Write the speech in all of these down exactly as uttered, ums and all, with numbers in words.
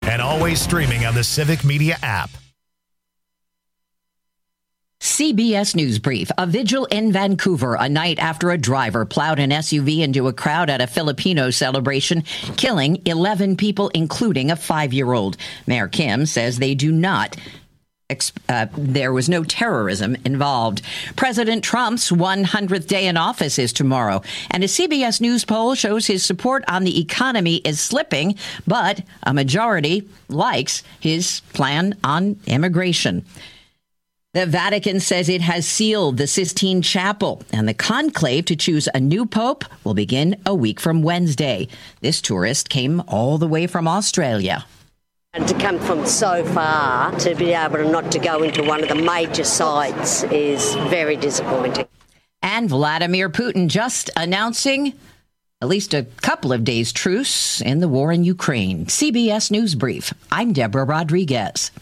and always streaming on the Civic Media app. C B S News Brief. A vigil in Vancouver a night after a driver plowed an S U V into a crowd at a Filipino celebration, killing eleven people, including a five-year-old. Mayor Kim says they do not Uh, there was no terrorism involved. President Trump's one hundredth day in office is tomorrow, and a C B S News poll shows his support on the economy is slipping, but a majority likes his plan on immigration. The Vatican says it has sealed the Sistine Chapel, and the conclave to choose a new pope will begin a week from Wednesday. This tourist came all the way from Australia. And to come from so far, to be able to not to go into one of the major sites is very disappointing. And Vladimir Putin just announcing at least a couple of days' truce in the war in Ukraine. C B S News Brief. I'm Deborah Rodriguez.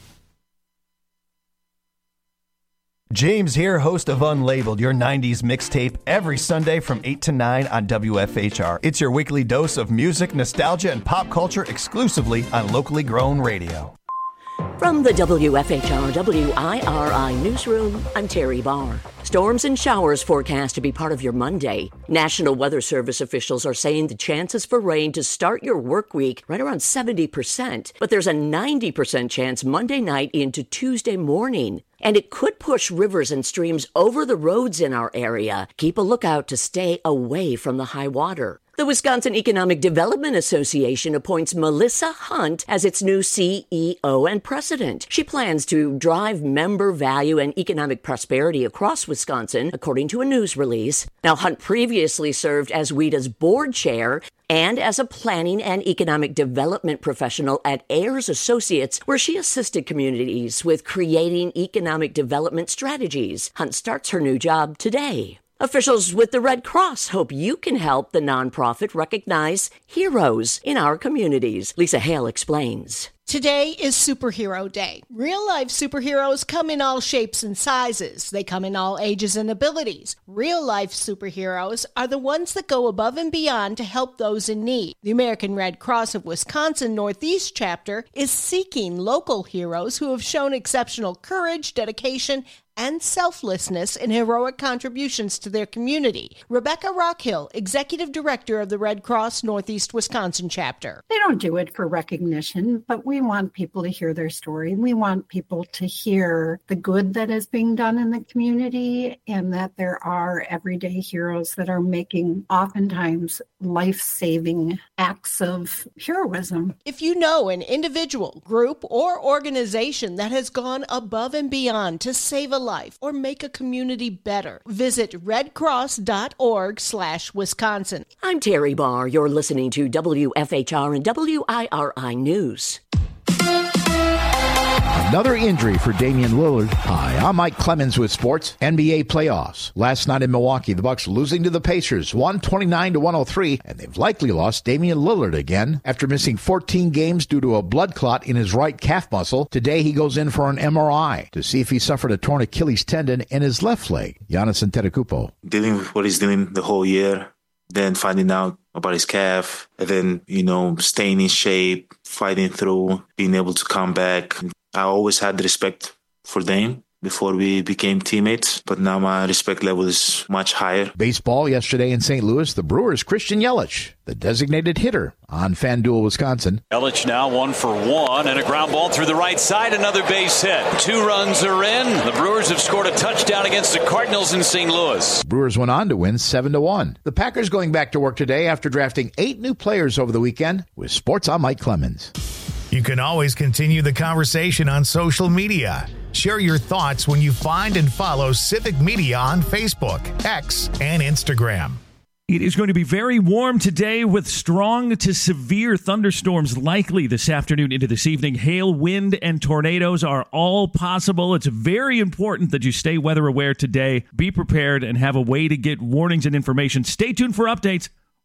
James here, host of Unlabeled, your nineties mixtape, every Sunday from eight to nine on W F H R. It's your weekly dose of music, nostalgia, and pop culture exclusively on locally grown radio. From the W F H R W I R I newsroom, I'm Terry Barr. Storms and showers forecast to be part of your Monday. National Weather Service officials are saying the chances for rain to start your work week right around seventy percent, but there's a ninety percent chance Monday night into Tuesday morning. And it could push rivers and streams over the roads in our area. Keep a lookout to stay away from the high water. The Wisconsin Economic Development Association appoints Melissa Hunt as its new C E O and president. She plans to drive member value and economic prosperity across Wisconsin, according to a news release. Now, Hunt previously served as W E D A's board chair and as a planning and economic development professional at Ayers Associates, where she assisted communities with creating economic development strategies. Hunt starts her new job today. Officials with the Red Cross hope you can help the nonprofit recognize heroes in our communities. Lisa Hale explains. Today is Superhero Day. Real-life superheroes come in all shapes and sizes. They come in all ages and abilities. Real-life superheroes are the ones that go above and beyond to help those in need. The American Red Cross of Wisconsin Northeast Chapter is seeking local heroes who have shown exceptional courage, dedication, and selflessness in heroic contributions to their community. Rebecca Rockhill, Executive Director of the Red Cross Northeast Wisconsin Chapter. They don't do it for recognition, but we want people to hear their story. We want people to hear the good that is being done in the community and that there are everyday heroes that are making oftentimes life-saving acts of heroism. If you know an individual, group, or organization that has gone above and beyond to save a life or make a community better, visit redcross.org slash Wisconsin. I'm Terry Barr. You're listening to W F H R and W I R I News. Another injury for Damian Lillard. Hi, I'm Mike Clemens with sports. N B A playoffs. Last night in Milwaukee, the Bucks losing to the Pacers, one twenty-nine to one oh three, and they've likely lost Damian Lillard again after missing fourteen games due to a blood clot in his right calf muscle. Today, he goes in for an M R I to see if he suffered a torn Achilles tendon in his left leg. Giannis Antetokounmpo. Dealing with what he's dealing the whole year, then finding out about his calf, and then, you know, staying in shape, fighting through, being able to come back. I always had respect for Dame before we became teammates, but now my respect level is much higher. Baseball yesterday in Saint Louis, the Brewers' Christian Yelich, the designated hitter on FanDuel Wisconsin. Yelich now one for one and a ground ball through the right side, another base hit. Two runs are in. The Brewers have scored a touchdown against the Cardinals in Saint Louis. Brewers went on to win seven to one. The Packers going back to work today after drafting eight new players over the weekend. With sports, I'm Mike Clemens. You can always continue the conversation on social media. Share your thoughts when you find and follow Civic Media on Facebook, X, and Instagram. It is going to be very warm today with strong to severe thunderstorms likely this afternoon into this evening. Hail, wind, and tornadoes are all possible. It's very important that you stay weather aware today. Be prepared and have a way to get warnings and information. Stay tuned for updates.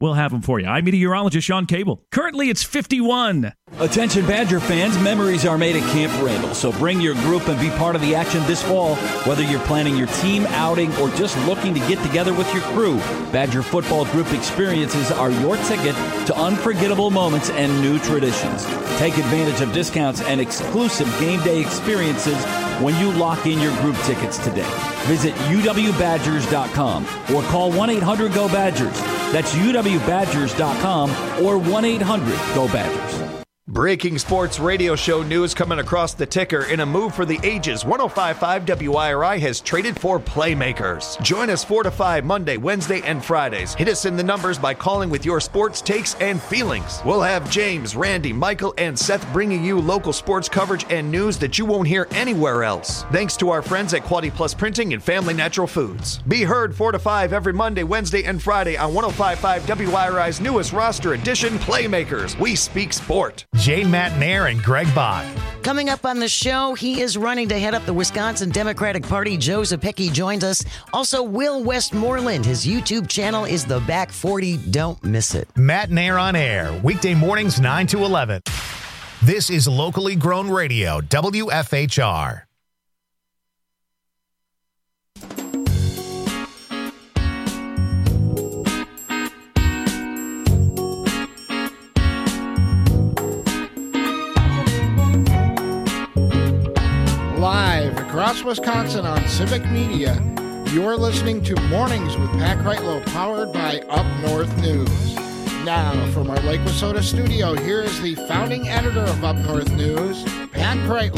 we'll have them for you. I'm meteorologist Sean Cable. Currently, it's fifty-one. Attention Badger fans, memories are made at Camp Randall, so bring your group and be part of the action this fall. Whether you're planning your team outing or just looking to get together with your crew, Badger football group experiences are your ticket to unforgettable moments and new traditions. Take advantage of discounts and exclusive game day experiences when you lock in your group tickets today. Visit U W Badgers dot com or call one eight hundred go Badgers. That's U W Badgers dot com or one eight hundred go Badgers. Breaking sports radio show news coming across the ticker. In a move for the ages, one oh five point five W I R I has traded for playmakers. Join us four to five Monday, Wednesday, and Fridays. Hit us in the numbers by calling with your sports takes and feelings. We'll have James, Randy, Michael, and Seth bringing you local sports coverage and news that you won't hear anywhere else. Thanks to our friends at Quality Plus Printing and Family Natural Foods. Be heard four to five every Monday, Wednesday, and Friday on one oh five point five W I R I's newest roster edition, Playmakers. We speak sport. Jane Matnair and Greg Bach. Coming up on the show, he is running to head up the Wisconsin Democratic Party. Joe Zepecki joins us. Also, Will Westmoreland. His YouTube channel is The Back forty. Don't miss it. Matnair on air, weekday mornings nine to eleven. This is locally grown radio, W F H R. Live across Wisconsin on Civic Media, you're listening to Mornings with Pat Kreitlow, powered by Up North News. Now, from our Lake Wissota studio, here is the founding editor of Up North News, Pat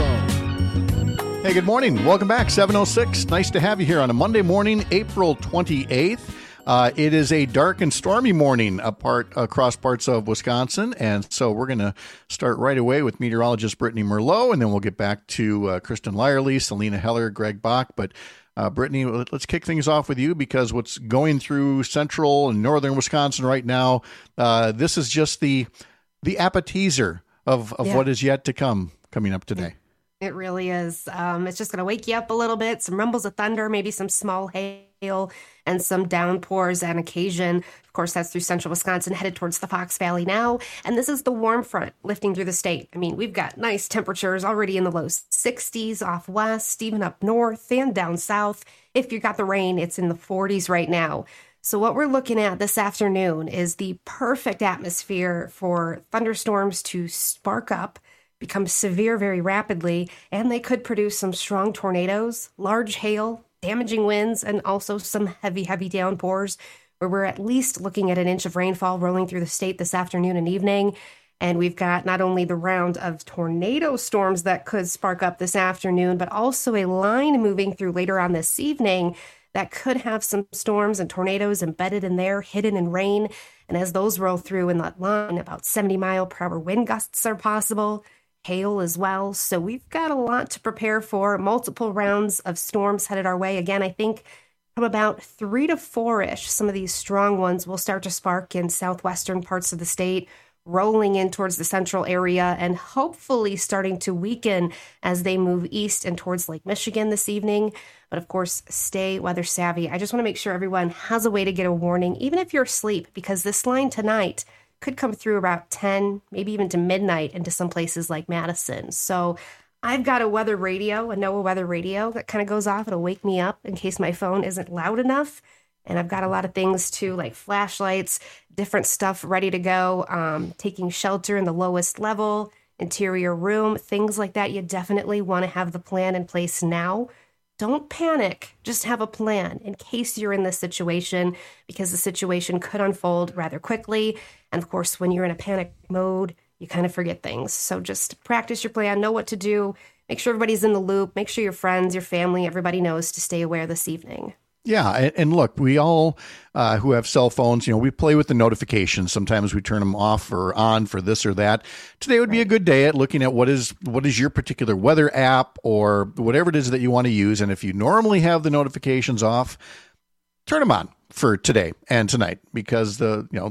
Kreitlow. Hey, good morning. Welcome back, seven oh six. Nice to have you here on a Monday morning, April twenty-eighth. Uh, it is a dark and stormy morning apart, across parts of Wisconsin, and so we're going to start right away with meteorologist Brittany Merlot, and then we'll get back to uh, Kristen Lyerly, Selena Heller, Greg Bach. But uh, Brittany, let's kick things off with you, because what's going through central and northern Wisconsin right now, uh, this is just the the appetizer of, of yeah. what is yet to come coming up today. It really is. Um, it's just going to wake you up a little bit. Some rumbles of thunder, maybe some small hail, and some downpours on occasion. Of course, that's through central Wisconsin, headed towards the Fox Valley now. And this is the warm front lifting through the state. I mean, we've got nice temperatures already in the low sixties off west, even up north and down south. If you got the rain, it's in the forties right now. So what we're looking at this afternoon is the perfect atmosphere for thunderstorms to spark up, become severe very rapidly, and they could produce some strong tornadoes, large hail, damaging winds, and also some heavy, heavy downpours, where we're at least looking at an inch of rainfall rolling through the state this afternoon and evening. And we've got not only the round of tornado storms that could spark up this afternoon, but also a line moving through later on this evening that could have some storms and tornadoes embedded in there, hidden in rain. And as those roll through in that line, about seventy mile per hour wind gusts are possible. Hail as well. So we've got a lot to prepare for. Multiple rounds of storms headed our way. Again, I think from about three to four-ish, some of these strong ones will start to spark in southwestern parts of the state, rolling in towards the central area, and hopefully starting to weaken as they move east and towards Lake Michigan this evening. But of course, stay weather savvy. I just want to make sure everyone has a way to get a warning, even if you're asleep, because this line tonight could come through about ten, maybe even to midnight into some places like Madison. So I've got a weather radio, a NOAA weather radio that kind of goes off. It'll wake me up in case my phone isn't loud enough. And I've got a lot of things too, like flashlights, different stuff ready to go, um, taking shelter in the lowest level, interior room, things like that. You definitely want to have the plan in place now. Don't panic. Just have a plan in case you're in this situation, because the situation could unfold rather quickly. And of course, when you're in a panic mode, you kind of forget things. So just practice your plan, know what to do, make sure everybody's in the loop, make sure your friends, your family, everybody knows to stay aware this evening. Yeah, and, and look, we all uh, who have cell phones, you know, we play with the notifications. Sometimes we turn them off or on for this or that. Today would be a good day at looking at what is what is your particular weather app or whatever it is that you want to use. And if you normally have the notifications off, turn them on for today and tonight, because the you know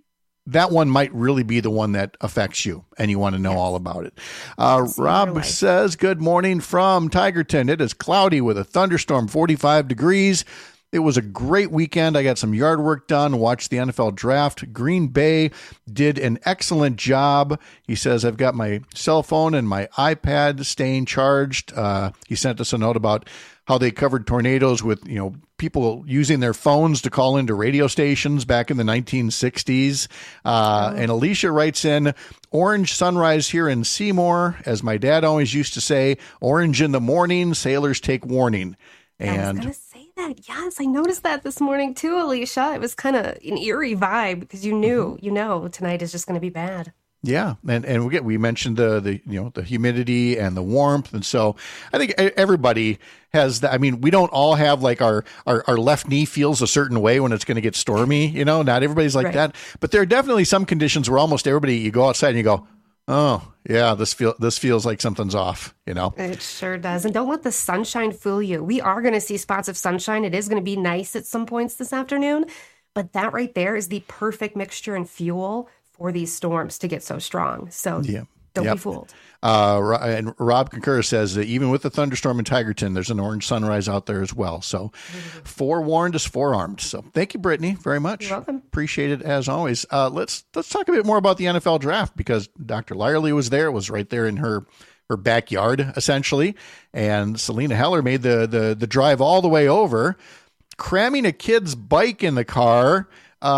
that one might really be the one that affects you, and you want to know yes. all about it. Uh, Rob says, good morning from Tigerton. It is cloudy with a thunderstorm, forty-five degrees. It was a great weekend. I got some yard work done, watched the N F L draft. Green Bay did an excellent job. He says, I've got my cell phone and my iPad staying charged. Uh, he sent us a note about how they covered tornadoes with, you know, people using their phones to call into radio stations back in the nineteen sixties. Uh, and Alicia writes in, orange sunrise here in Seymour. As my dad always used to say, orange in the morning, sailors take warning. And I was going to say that. Yes, I noticed that this morning too, Alicia. It was kind of an eerie vibe because you knew, mm-hmm. you know, tonight is just going to be bad. Yeah, and and we get we mentioned the the you know the humidity and the warmth, and so I think everybody has that. I mean, we don't all have like our, our our left knee feels a certain way when it's going to get stormy. You know, not everybody's like right. that, but there are definitely some conditions where almost everybody, you go outside and you go, oh yeah, this feel this feels like something's off. You know, it sure does. And don't let the sunshine fool you. We are going to see spots of sunshine. It is going to be nice at some points this afternoon, but that right there is the perfect mixture and fuel for these storms to get so strong. So yeah. don't yep. be fooled. Uh, and Rob Concur says that even with the thunderstorm in Tigerton, there's an orange sunrise out there as well. So mm-hmm. forewarned is forearmed. So thank you, Brittany, very much. You're welcome. Appreciate it as always. Uh, let's let's talk a bit more about the N F L draft because Doctor Lyerly was there. It was right there in her her backyard, essentially. And Selena Heller made the the the drive all the way over, cramming a kid's bike in the car.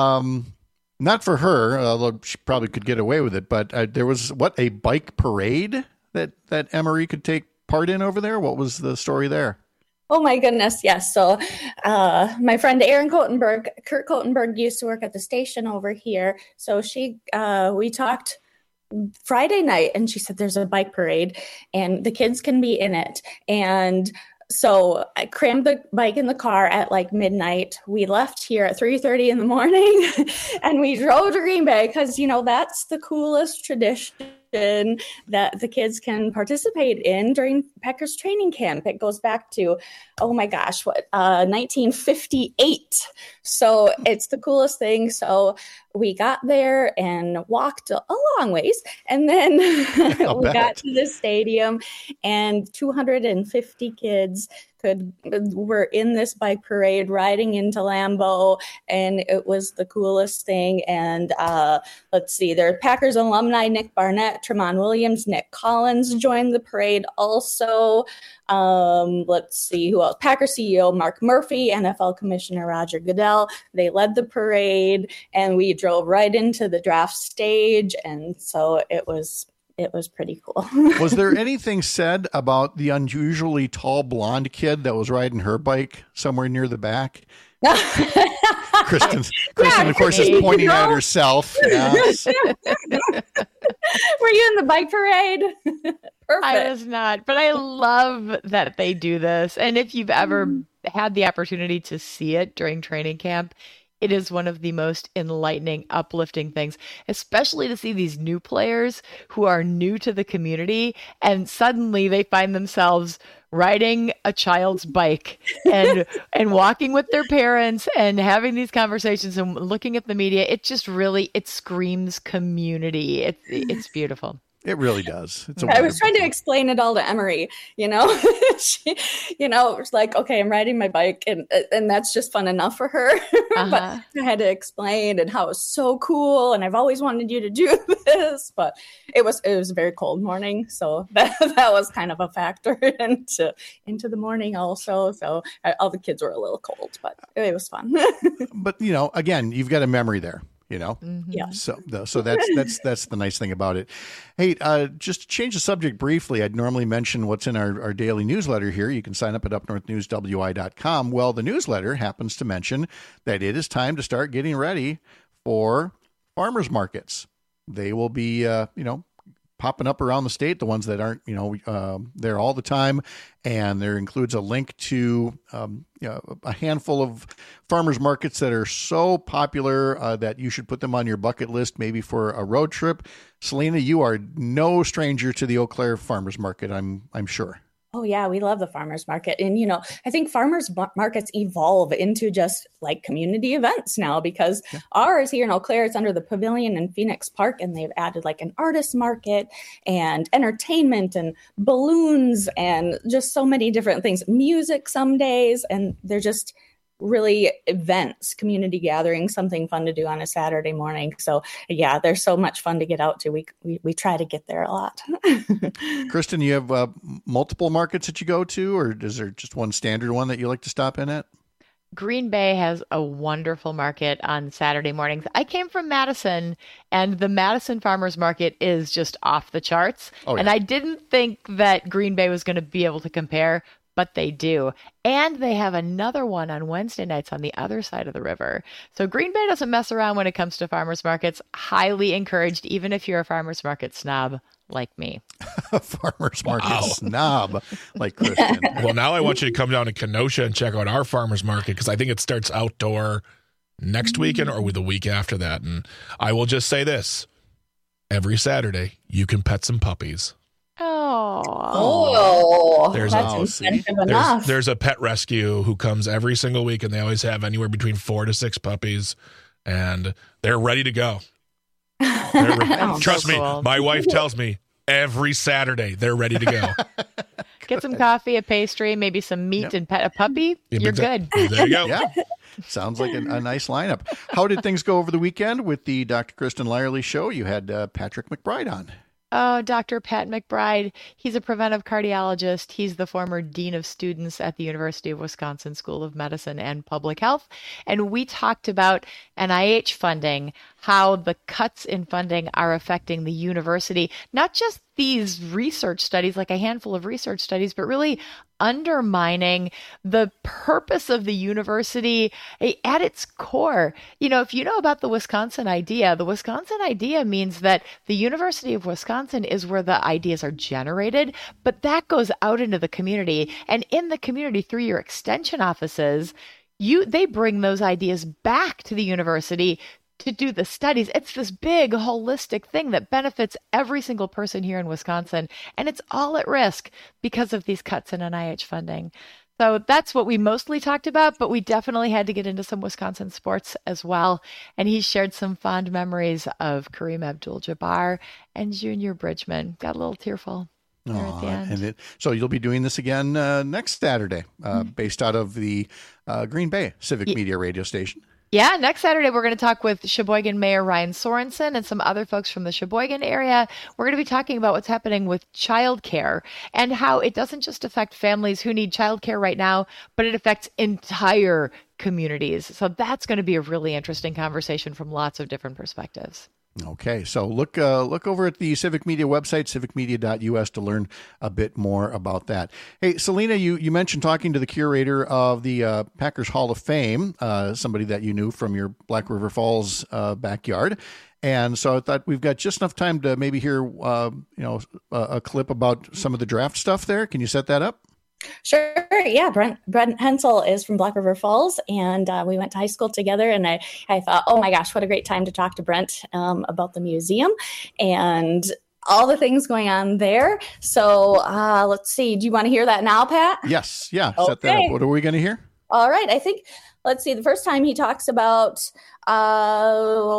Um Not for her, although she probably could get away with it, but uh, there was, what, a bike parade that, that Emery could take part in over there? What was the story there? Oh, my goodness, yes. So uh, my friend Erin Kotenberg, Kurt Kotenberg used to work at the station over here. So she, uh, we talked Friday night, and she said there's a bike parade, and the kids can be in it. And so I crammed the bike in the car at like midnight. We left here at three thirty in the morning and we drove to Green Bay because, you know, that's the coolest tradition that the kids can participate in during Packers training camp. It goes back to, oh my gosh, what, uh, nineteen fifty-eight. So it's the coolest thing. So we got there and walked a long ways. And then we bet. got to the stadium and two hundred fifty kids could were in this bike parade riding into Lambeau, and it was the coolest thing. And uh, let's see, there are Packers alumni Nick Barnett, Tremont Williams, Nick Collins joined the parade also. Um, let's see who else. Packers C E O Mark Murphy, N F L Commissioner Roger Goodell. They led the parade, and we drove right into the draft stage, and so it was. It was pretty cool. Was there anything said about the unusually tall blonde kid that was riding her bike somewhere near the back? Kristen, Kristen, of course, is pointing no. at herself. Yes. Were you in the bike parade? Perfect. I was not, but I love that they do this. And if you've ever mm. had the opportunity to see it during training camp, it is one of the most enlightening, uplifting things, especially to see these new players who are new to the community and suddenly they find themselves riding a child's bike and and walking with their parents and having these conversations and looking at the media. It just really, it screams community. It's it's beautiful. It really does. It's a I was trying to explain it all to Emery, you know, she, you know, it's like, okay, I'm riding my bike and and that's just fun enough for her. Uh-huh. But I had to explain and how it was so cool. And I've always wanted you to do this, but it was, it was a very cold morning. So that, that was kind of a factor into, into the morning also. So I, all the kids were a little cold, but it was fun. But, you know, again, you've got a memory there. You know, mm-hmm. yeah. So, so that's that's that's the nice thing about it. Hey, uh, just to change the subject briefly, I'd normally mention what's in our, our daily newsletter here. You can sign up at up north news w i dot com. Well, the newsletter happens to mention that it is time to start getting ready for farmers markets. They will be, uh, you know, popping up around the state, the ones that aren't, you know, uh, there all the time. And there includes a link to um, you know, a handful of farmers markets that are so popular uh, that you should put them on your bucket list, maybe for a road trip. Selena, you are no stranger to the Eau Claire Farmers Market, I'm I'm sure. Oh, yeah, we love the farmers market. And, you know, I think farmers markets evolve into just like community events now because yeah. ours here in Eau Claire is under the Pavilion in Phoenix Park, and they've added like an artist market and entertainment and balloons and just so many different things, music some days. And they're just really events, community gatherings, something fun to do on a Saturday morning. So yeah, there's so much fun to get out to. We we, we try to get there a lot. Kristen, you have uh, multiple markets that you go to, or is there just one standard one that you like to stop in at? Green Bay has a wonderful market on Saturday mornings. I came from Madison, and the Madison Farmers Market is just off the charts. Oh, yeah. And I didn't think that Green Bay was going to be able to compare, but they do. And they have another one on Wednesday nights on the other side of the river. So Green Bay doesn't mess around when it comes to farmers markets. Highly encouraged, even if you're a farmers market snob like me. Farmers market wow. snob like Kristen. Well, now I want you to come down to Kenosha and check out our farmers market, because I think it starts outdoor next weekend or the week after that. And I will just say this. Every Saturday, you can pet some puppies. Oh, oh there's that's a, there's, there's a pet rescue who comes every single week, and they always have anywhere between four to six puppies, and they're ready to go. Re- Trust so cool. me, my wife tells me every Saturday they're ready to go. Get some coffee, a pastry, maybe some meat, yep. and pet a puppy. Yeah, You're good. There you go. Yeah. Sounds like a, a nice lineup. How did things go over the weekend with the Doctor Kristen Lyerly show? You had uh, Patrick McBride on. Oh, Doctor Pat McBride. He's a preventive cardiologist. He's the former dean of students at the University of Wisconsin School of Medicine and Public Health. And we talked about N I H funding, how the cuts in funding are affecting the university, not just these research studies, like a handful of research studies, but really undermining the purpose of the university at its core. You know, if you know about the Wisconsin idea, the Wisconsin idea means that the University of Wisconsin is where the ideas are generated, but that goes out into the community. And in the community, through your extension offices, you they bring those ideas back to the university to do the studies. It's this big holistic thing that benefits every single person here in Wisconsin. And it's all at risk because of these cuts in N I H funding. So that's what we mostly talked about, but we definitely had to get into some Wisconsin sports as well. And he shared some fond memories of Kareem Abdul-Jabbar and Junior Bridgman. Got a little tearful. Oh, and it, so you'll be doing this again uh, next Saturday, uh, mm-hmm. based out of the uh, Green Bay Civic yeah. Media radio station. Yeah, next Saturday, we're going to talk with Sheboygan Mayor Ryan Sorensen and some other folks from the Sheboygan area. We're going to be talking about what's happening with childcare and how it doesn't just affect families who need childcare right now, but it affects entire communities. So that's going to be a really interesting conversation from lots of different perspectives. Okay, so look uh, look over at the Civic Media website, civic media dot u s, to learn a bit more about that. Hey, Selena, you, you mentioned talking to the curator of the uh, Packers Hall of Fame, uh, somebody that you knew from your Black River Falls uh, backyard. And so I thought we've got just enough time to maybe hear uh, you know a, a clip about some of the draft stuff there. Can you set that up? Sure. Yeah. Brent, Brent Hensel is from Black River Falls, and uh, we went to high school together. And I, I thought, oh my gosh, what a great time to talk to Brent um, about the museum and all the things going on there. So uh, let's see. Do you want to hear that now, Pat? Yes. Yeah. Okay. Set that up. What are we going to hear? All right. I think, let's see. The first time he talks about, uh,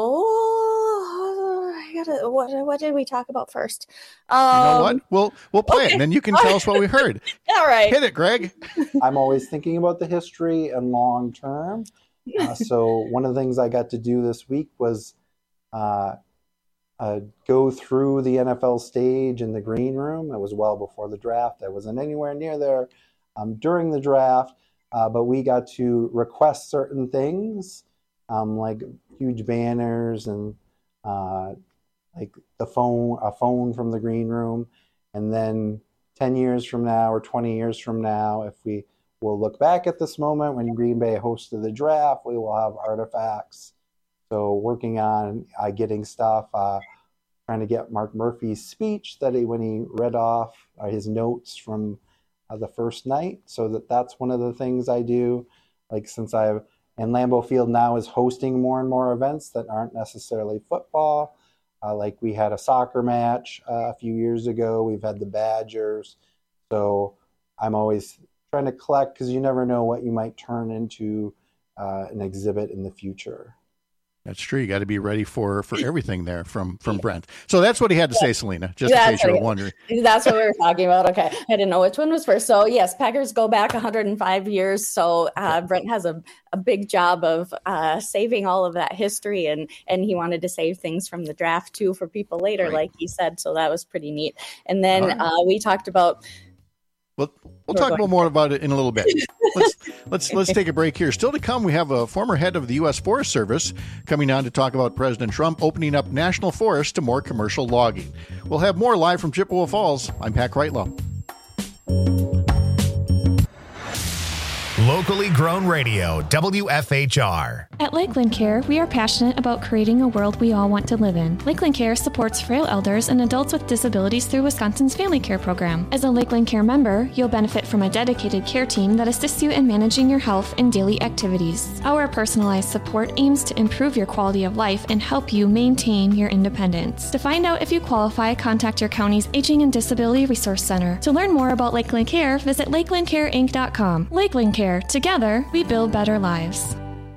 oh, I gotta, what, what did we talk about first? Um, you know what? We'll, we'll play okay. it, and then you can tell us what we heard. All right. Hit it, Greg. I'm always thinking about the history and long term. Uh, so one of the things I got to do this week was uh, uh, go through the N F L stage in the green room. It was well before the draft. I wasn't anywhere near there um, during the draft, uh, but we got to request certain things, um, like huge banners and uh, like the phone, a phone from the green room. And then ten years from now or twenty years from now, if we will look back at this moment when Green Bay hosted the draft, we will have artifacts. So working on uh, getting stuff, uh, trying to get Mark Murphy's speech that he, when he read off uh, his notes from uh, the first night. So that that's one of the things I do. Like since I've, and Lambeau Field now is hosting more and more events that aren't necessarily football. Uh, like we had a soccer match uh, a few years ago. We've had the Badgers. So I'm always trying to collect because you never know what you might turn into uh, an exhibit in the future. That's true. You got to be ready for, for everything there from, from Brent. So that's what he had to yeah. say, Selena, just That's in case you were what, wondering. That's what we were talking about. Okay. I didn't know which one was first. So yes, Packers go back one hundred five years. So uh, Brent has a, a big job of uh, saving all of that history. And, and he wanted to save things from the draft too for people later, right. like he said. So that was pretty neat. And then right. uh, we talked about Well, we'll talk about more about it in a little bit. Let's let's let's take a break here. Still to come, we have a former head of the U S Forest Service coming on to talk about President Trump opening up national forests to more commercial logging. We'll have more live from Chippewa Falls. I'm Pat Kreitlow. Locally grown radio, W F H R. At Lakeland Care, we are passionate about creating a world we all want to live in. Lakeland Care supports frail elders and adults with disabilities through Wisconsin's Family Care Program. As a Lakeland Care member, you'll benefit from a dedicated care team that assists you in managing your health and daily activities. Our personalized support aims to improve your quality of life and help you maintain your independence. To find out if you qualify, contact your county's Aging and Disability Resource Center. To learn more about Lakeland Care, visit lakeland care inc dot com. Lakeland Care. Together, we build better lives.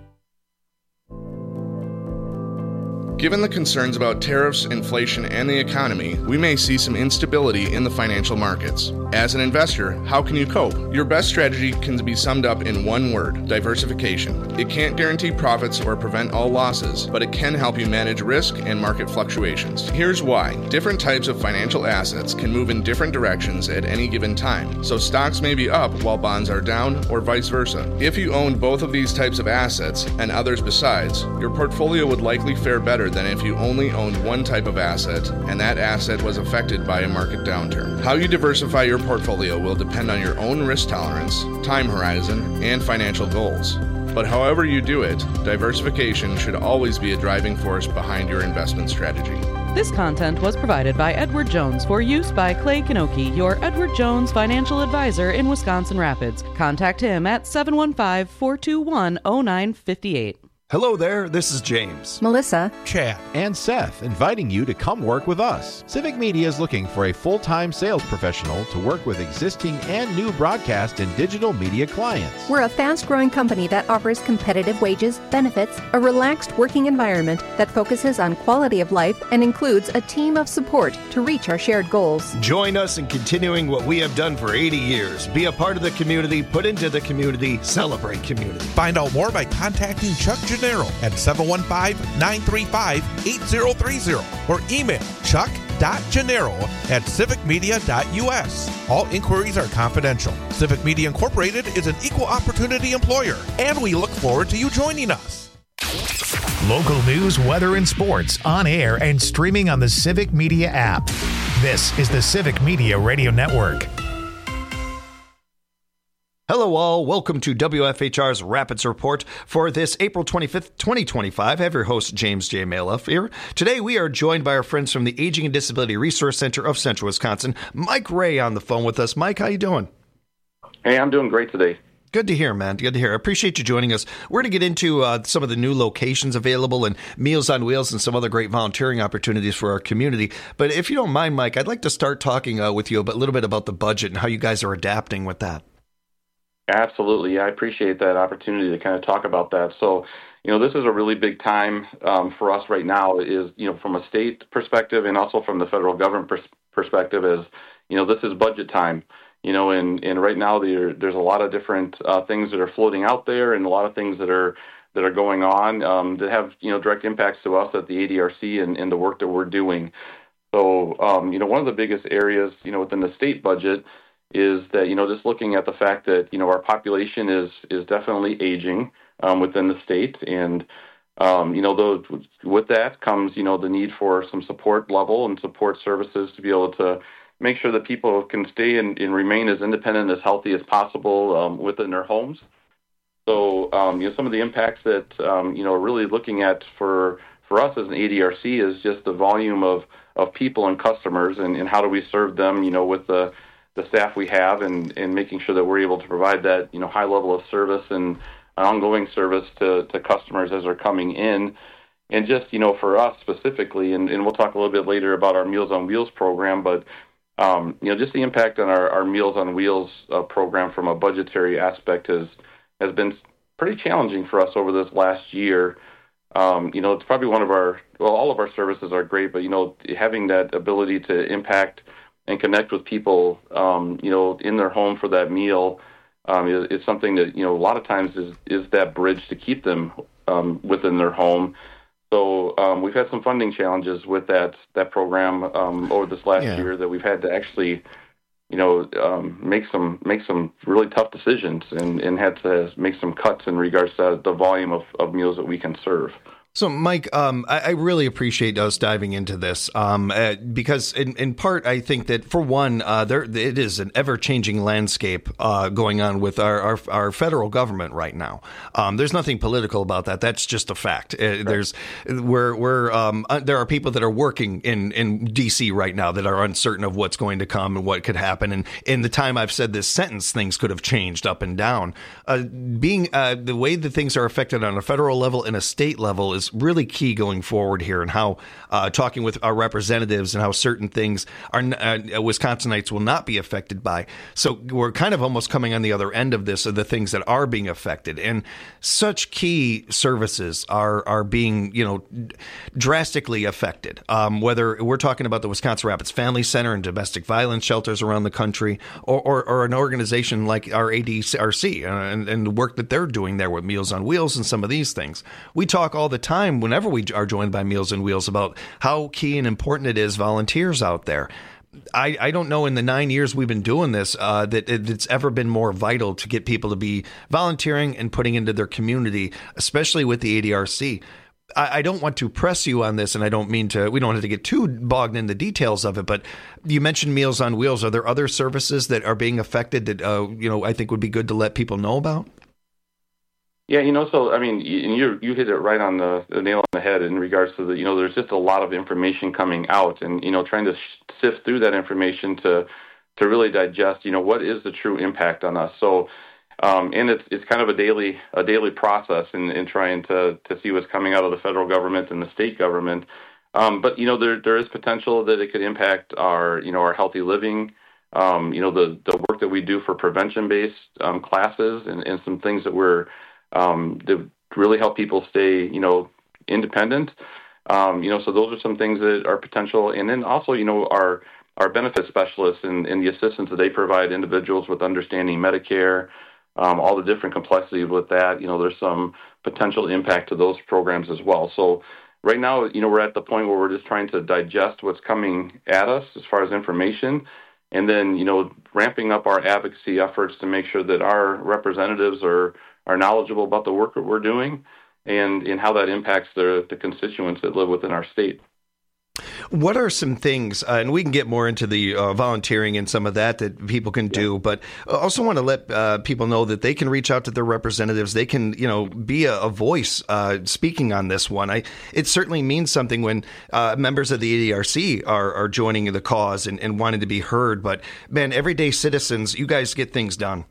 Given the concerns about tariffs, inflation, and the economy, we may see some instability in the financial markets. As an investor, how can you cope? Your best strategy can be summed up in one word: diversification. It can't guarantee profits or prevent all losses, but it can help you manage risk and market fluctuations. Here's why. Different types of financial assets can move in different directions at any given time, so stocks may be up while bonds are down, or vice versa. If you owned both of these types of assets, and others besides, your portfolio would likely fare better than if you only owned one type of asset, and that asset was affected by a market downturn. How you diversify your portfolio will depend on your own risk tolerance, time horizon, and financial goals. But however you do it, diversification should always be a driving force behind your investment strategy. This content was provided by Edward Jones for use by Clay Kanoki, your Edward Jones financial advisor in Wisconsin Rapids. Contact him at seven one five, four two one, zero nine five eight. Hello there, this is James, Melissa, Chad, and Seth, inviting you to come work with us. Civic Media is looking for a full-time sales professional to work with existing and new broadcast and digital media clients. We're a fast-growing company that offers competitive wages, benefits, a relaxed working environment that focuses on quality of life and includes a team of support to reach our shared goals. Join us in continuing what we have done for eighty years. Be a part of the community, put into the community, celebrate community. Find out more by contacting Chuck Gennaro at seven one five, nine three five, eight zero three zero or email chuck dot gennaro at civic media dot u s. All inquiries are confidential. Civic Media Incorporated is an equal opportunity employer, and we look forward to you joining us. Local news, weather, and sports on air and streaming on the Civic Media app. This is the Civic Media Radio Network. Hello all, welcome to W F H R's Rapids Report for this April twenty-fifth, twenty twenty-five. I have your host, James J. Maloff here. Today we are joined by our friends from the Aging and Disability Resource Center of Central Wisconsin. Mike Ray on the phone with us. Mike, how you doing? Hey, I'm doing great today. Good to hear, man. Good to hear. I appreciate you joining us. We're going to get into uh, some of the new locations available and Meals on Wheels and some other great volunteering opportunities for our community. But if you don't mind, Mike, I'd like to start talking uh, with you a little bit about the budget and how you guys are adapting with that. Absolutely. I appreciate that opportunity to kind of talk about that. So, you know, this is a really big time um, for us right now is, you know, from a state perspective and also from the federal government pers- perspective is, you know, this is budget time, you know, and, and right now there, there's a lot of different uh, things that are floating out there and a lot of things that are that are going on um, that have, you know, direct impacts to us at the A D R C and, and the work that we're doing. So, um, you know, one of the biggest areas, you know, within the state budget is that, you know, just looking at the fact that, you know, our population is is definitely aging um, within the state. And, um, you know, those, with that comes, you know, the need for some support level and support services to be able to make sure that people can stay and, and remain as independent, as healthy as possible um, within their homes. So, um, you know, some of the impacts that, um, you know, really looking at for, for us as an A D R C is just the volume of, of people and customers and, and how do we serve them, you know, with the the staff we have and, and making sure that we're able to provide that, you know, high level of service and ongoing service to, to customers as they're coming in. And just, you know, for us specifically, and, and we'll talk a little bit later about our Meals on Wheels program, but, um, you know, just the impact on our, our Meals on Wheels uh, program from a budgetary aspect has, has been pretty challenging for us over this last year. Um, you know, it's probably one of our, well, all of our services are great, but, you know, having that ability to impact and connect with people, um, you know, in their home for that meal um, is, is something that, you know, a lot of times is, is that bridge to keep them um, within their home. So um, we've had some funding challenges with that that program um, over this last Yeah. year that we've had to actually, you know, um, make some make some really tough decisions and, and had to make some cuts in regards to the volume of, of meals that we can serve. So, Mike, um, I, I really appreciate us diving into this um, uh, because, in, in part, I think that for one, uh, there it is an ever-changing landscape uh, going on with our, our our federal government right now. Um, there's nothing political about that. That's just a fact. Uh, right. There's we're we're um, uh, there are people that are working in, in D C right now that are uncertain of what's going to come and what could happen. And in the time I've said this sentence, things could have changed up and down. Uh, being uh, the way that things are affected on a federal level and a state level is really key going forward here, and how uh, talking with our representatives and how certain things are uh, Wisconsinites will not be affected by. So we're kind of almost coming on the other end of this, of the things that are being affected, and such key services are are being you know drastically affected. Um, whether we're talking about the Wisconsin Rapids Family Center and domestic violence shelters around the country, or or, or an organization like our A D R C uh, and, and the work that they're doing there with Meals on Wheels and some of these things. We talk all the time whenever we are joined by Meals on Wheels about how key and important it is volunteers out there. I, I don't know in the nine years we've been doing this uh, that it, it's ever been more vital to get people to be volunteering and putting into their community, especially with the A D R C. I, I don't want to press you on this, and I don't mean to, we don't have to get too bogged in the details of it, but you mentioned Meals on Wheels. Are there other services that are being affected that, uh, you know, I think would be good to let people know about? Yeah, you know, so, I mean, you you hit it right on the, the nail on the head in regards to the, you know, there's just a lot of information coming out, and, you know, trying to sift through that information to to really digest, you know, what is the true impact on us. So, um, and it's it's kind of a daily a daily process in, in trying to, to see what's coming out of the federal government and the state government. Um, but, you know, there there is potential that it could impact our, you know, our healthy living, um, you know, the, the work that we do for prevention-based um, classes and, and some things that we're Um, to really help people stay, you know, independent. Um, you know, so those are some things that are potential. And then also, you know, our our benefit specialists and, and the assistance that they provide individuals with understanding Medicare, um, all the different complexities with that. You know, there's some potential impact to those programs as well. So right now, you know, we're at the point where we're just trying to digest what's coming at us as far as information, and then, you know, ramping up our advocacy efforts to make sure that our representatives are are knowledgeable about the work that we're doing and, and how that impacts the, the constituents that live within our state. What are some things, uh, and we can get more into the uh, volunteering and some of that that people can yeah. do, but I also want to let uh, people know that they can reach out to their representatives. They can, you know, be a, a voice uh, speaking on this one. I, it certainly means something when uh, members of the A D R C are, are joining the cause and, and wanting to be heard. But, man, everyday citizens, you guys get things done.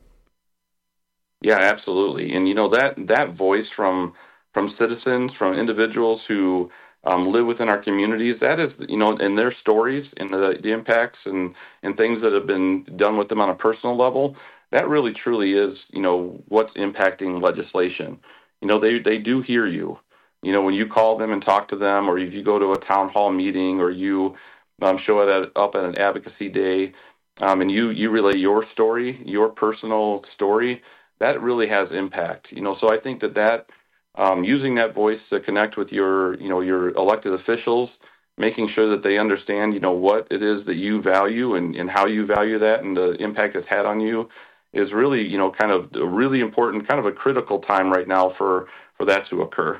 Yeah, absolutely. And, you know, that that voice from from citizens, from individuals who um, live within our communities, that is, you know, and their stories and the, the impacts and, and things that have been done with them on a personal level, that really truly is, you know, what's impacting legislation. You know, they, they do hear you. You know, when you call them and talk to them, or if you go to a town hall meeting, or you um, show it up at an advocacy day, um, and you, you relay your story, your personal story, that really has impact, you know. So I think that that um, using that voice to connect with your, you know, your elected officials, making sure that they understand, you know, what it is that you value and, and how you value that and the impact it's had on you, is really, you know, kind of a really important, kind of a critical time right now for, for that to occur.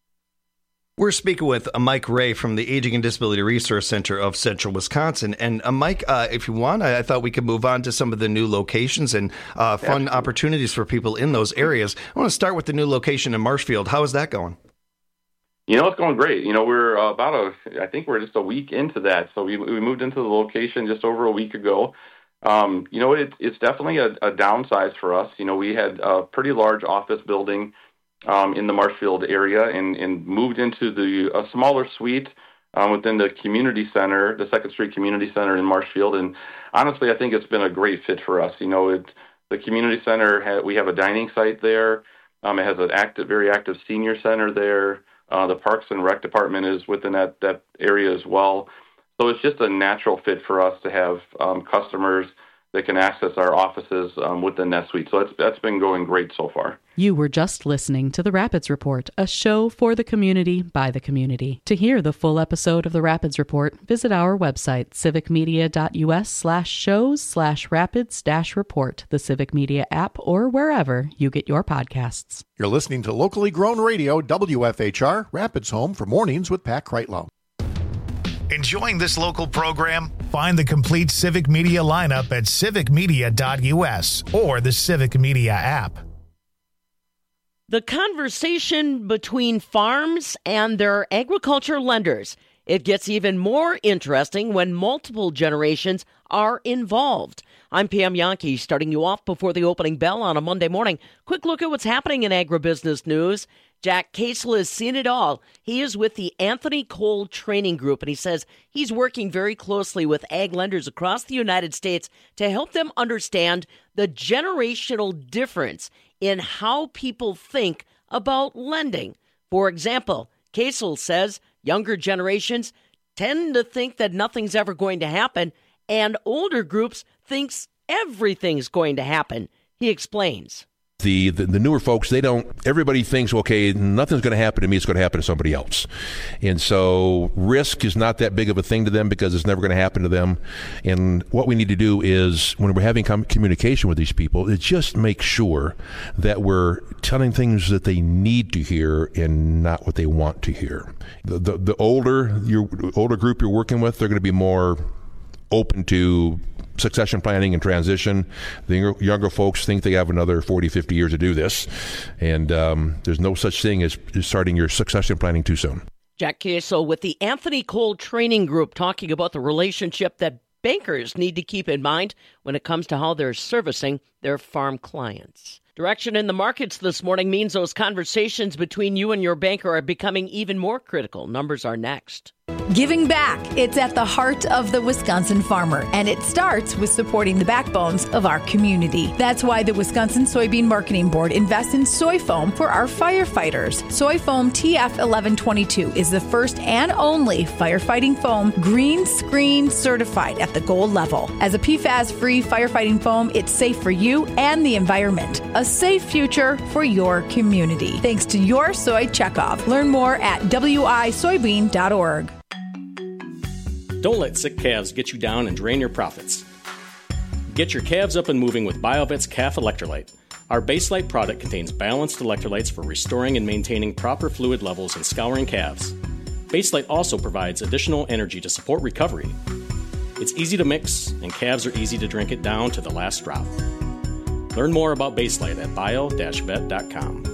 We're speaking with uh, Mike Ray from the Aging and Disability Resource Center of Central Wisconsin. And uh, Mike, uh, if you want, I, I thought we could move on to some of the new locations and uh, fun Absolutely. opportunities for people in those areas. I want to start with the new location in Marshfield. How is that going? You know, it's going great. You know, we're uh, about a, I think we're just a week into that. So we we moved into the location just over a week ago. Um, you know, it, it's definitely a, a downsize for us. You know, we had a pretty large office building Um, in the Marshfield area, and, and moved into the a smaller suite um, within the community center, the Second Street Community Center in Marshfield. And honestly, I think it's been a great fit for us. You know, it, the community center, ha- we have a dining site there. Um, it has an active, very active senior center there, Uh, the Parks and Rec department is within that, that area as well. So it's just a natural fit for us to have um, customers that can access our offices um, within that suite. So that's, that's been going great so far. You were just listening to The Rapids Report, a show for the community by the community. To hear the full episode of The Rapids Report, visit our website, civicmedia.us slash shows slash rapids dash report, the Civic Media app, or wherever you get your podcasts. You're listening to locally grown radio, W F H R, Rapids Home for Mornings with Pat Kreitlow. Enjoying this local program? Find the complete Civic Media lineup at civic media dot u s or the Civic Media app. The conversation between farms and their agriculture lenders. It gets even more interesting when multiple generations are involved. I'm Pam Yankee, starting you off before the opening bell on a Monday morning. Quick look at what's happening in agribusiness news. Jack Casel has seen it all. He is with the Anthony Cole Training Group, and he says he's working very closely with ag lenders across the United States to help them understand the generational difference in how people think about lending. For example, Casel says younger generations tend to think that nothing's ever going to happen, and older groups thinks everything's going to happen. He explains. The, the the newer folks, they don't, everybody thinks, okay, nothing's going to happen to me, it's going to happen to somebody else. And so risk is not that big of a thing to them because it's never going to happen to them. And what we need to do is, when we're having com- communication with these people, is just make sure that we're telling things that they need to hear and not what they want to hear. The, the, the older, your older group you're working with, they're going to be more open to succession planning and transition. The younger folks think they have another forty, fifty years to do this. And um, there's no such thing as starting your succession planning too soon. Jack Casel with the Anthony Cole Training Group talking about the relationship that bankers need to keep in mind when it comes to how they're servicing their farm clients. Direction in the markets this morning means those conversations between you and your banker are becoming even more critical. Numbers are next. Giving back. It's at the heart of the Wisconsin farmer, and it starts with supporting the backbones of our community. That's why the Wisconsin Soybean Marketing Board invests in soy foam for our firefighters. Soy foam T F eleven twenty-two is the first and only firefighting foam green screen certified at the gold level. As a P FAS-free firefighting foam, it's safe for you and the environment. A safe future for your community. Thanks to your soy checkoff. Learn more at w i soybean dot org. Don't let sick calves get you down and drain your profits. Get your calves up and moving with BioVet's Calf Electrolyte. Our Baselite product contains balanced electrolytes for restoring and maintaining proper fluid levels in scouring calves. Baselite also provides additional energy to support recovery. It's easy to mix, and calves are easy to drink it down to the last drop. Learn more about Baselite at bio dash vet dot com.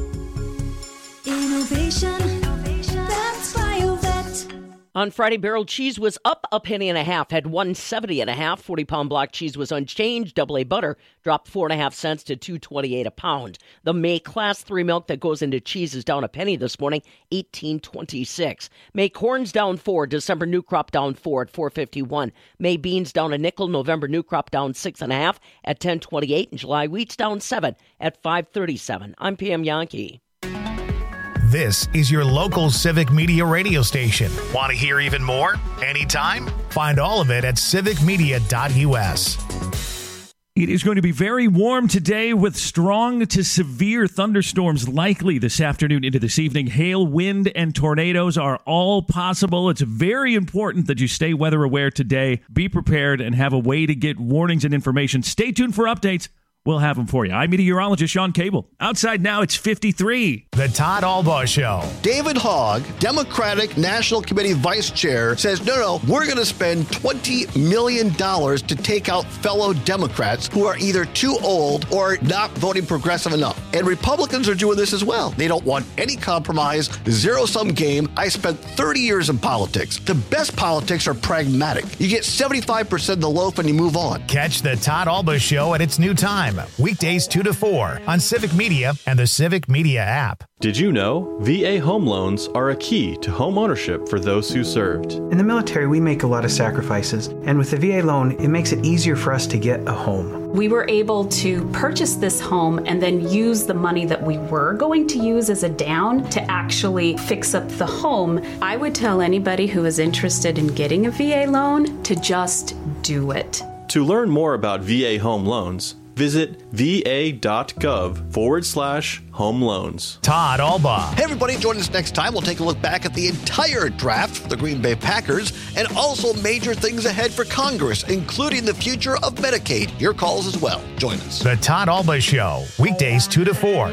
Innovation. That's BioVet. On Friday, barrel cheese was up a penny and a half, had one seventy and a half. forty pound block cheese was unchanged. Double A butter dropped four and a half cents to two twenty-eight a pound. The May class three milk that goes into cheese is down a penny this morning, eighteen twenty-six. May corn's down four. December new crop down four at four fifty-one. May beans down a nickel. November new crop down six and a half at ten twenty-eight. And July wheat's down seven at five thirty-seven. I'm Pam Yankee. This is your local Civic Media radio station. Want to hear even more? Anytime? Find all of it at civic media dot u s. It is going to be very warm today with strong to severe thunderstorms likely this afternoon into this evening. Hail, wind, and tornadoes are all possible. It's very important that you stay weather aware today. Be prepared and have a way to get warnings and information. Stay tuned for updates. We'll have them for you. I'm meteorologist Sean Cable. Outside now, it's fifty-three. The Todd Albaugh Show. David Hogg, Democratic National Committee Vice Chair, says, no, no, we're going to spend twenty million dollars to take out fellow Democrats who are either too old or not voting progressive enough. And Republicans are doing this as well. They don't want any compromise, zero-sum game. I spent thirty years in politics. The best politics are pragmatic. You get seventy-five percent of the loaf and you move on. Catch the Todd Albaugh Show at its new time. time, weekdays two to four on Civic Media and the Civic Media app. Did you know V A home loans are a key to home ownership for those who served? In the military, we make a lot of sacrifices, and with the V A loan, it makes it easier for us to get a home. We were able to purchase this home and then use the money that we were going to use as a down to actually fix up the home. I would tell anybody who is interested in getting a V A loan to just do it. To learn more about V A home loans, visit va.gov forward slash home loans. Todd Albaugh. Hey, everybody, join us next time. We'll take a look back at the entire draft for the Green Bay Packers and also major things ahead for Congress, including the future of Medicaid. Your calls as well. Join us. The Todd Albaugh Show, weekdays two to four.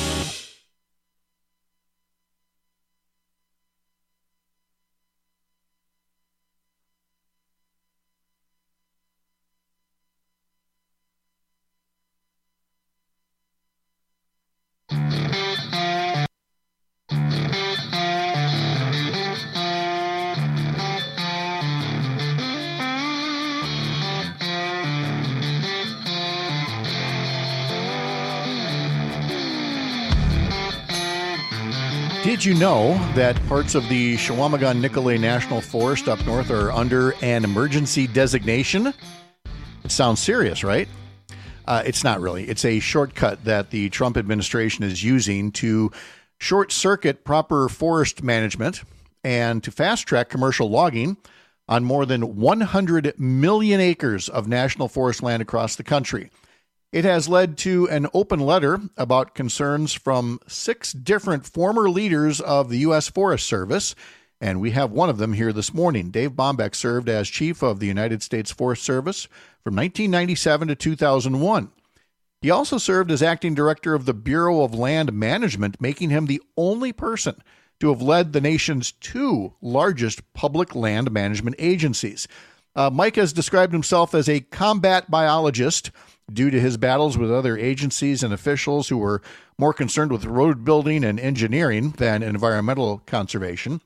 Did you know that parts of the Chequamegon-Nicolet National Forest up north are under an emergency designation? It sounds serious, right? Uh, it's not really. It's a shortcut that the Trump administration is using to short-circuit proper forest management and to fast-track commercial logging on more than one hundred million acres of national forest land across the country. It has led to an open letter about concerns from six different former leaders of the U S Forest Service, and we have one of them here this morning. Dave Bombeck served as chief of the United States Forest Service from nineteen ninety-seven to two thousand one. He also served as acting director of the Bureau of Land Management, making him the only person to have led the nation's two largest public land management agencies. Uh, Mike has described himself as a combat biologist due to his battles with other agencies and officials who were more concerned with road building and engineering than environmental conservation.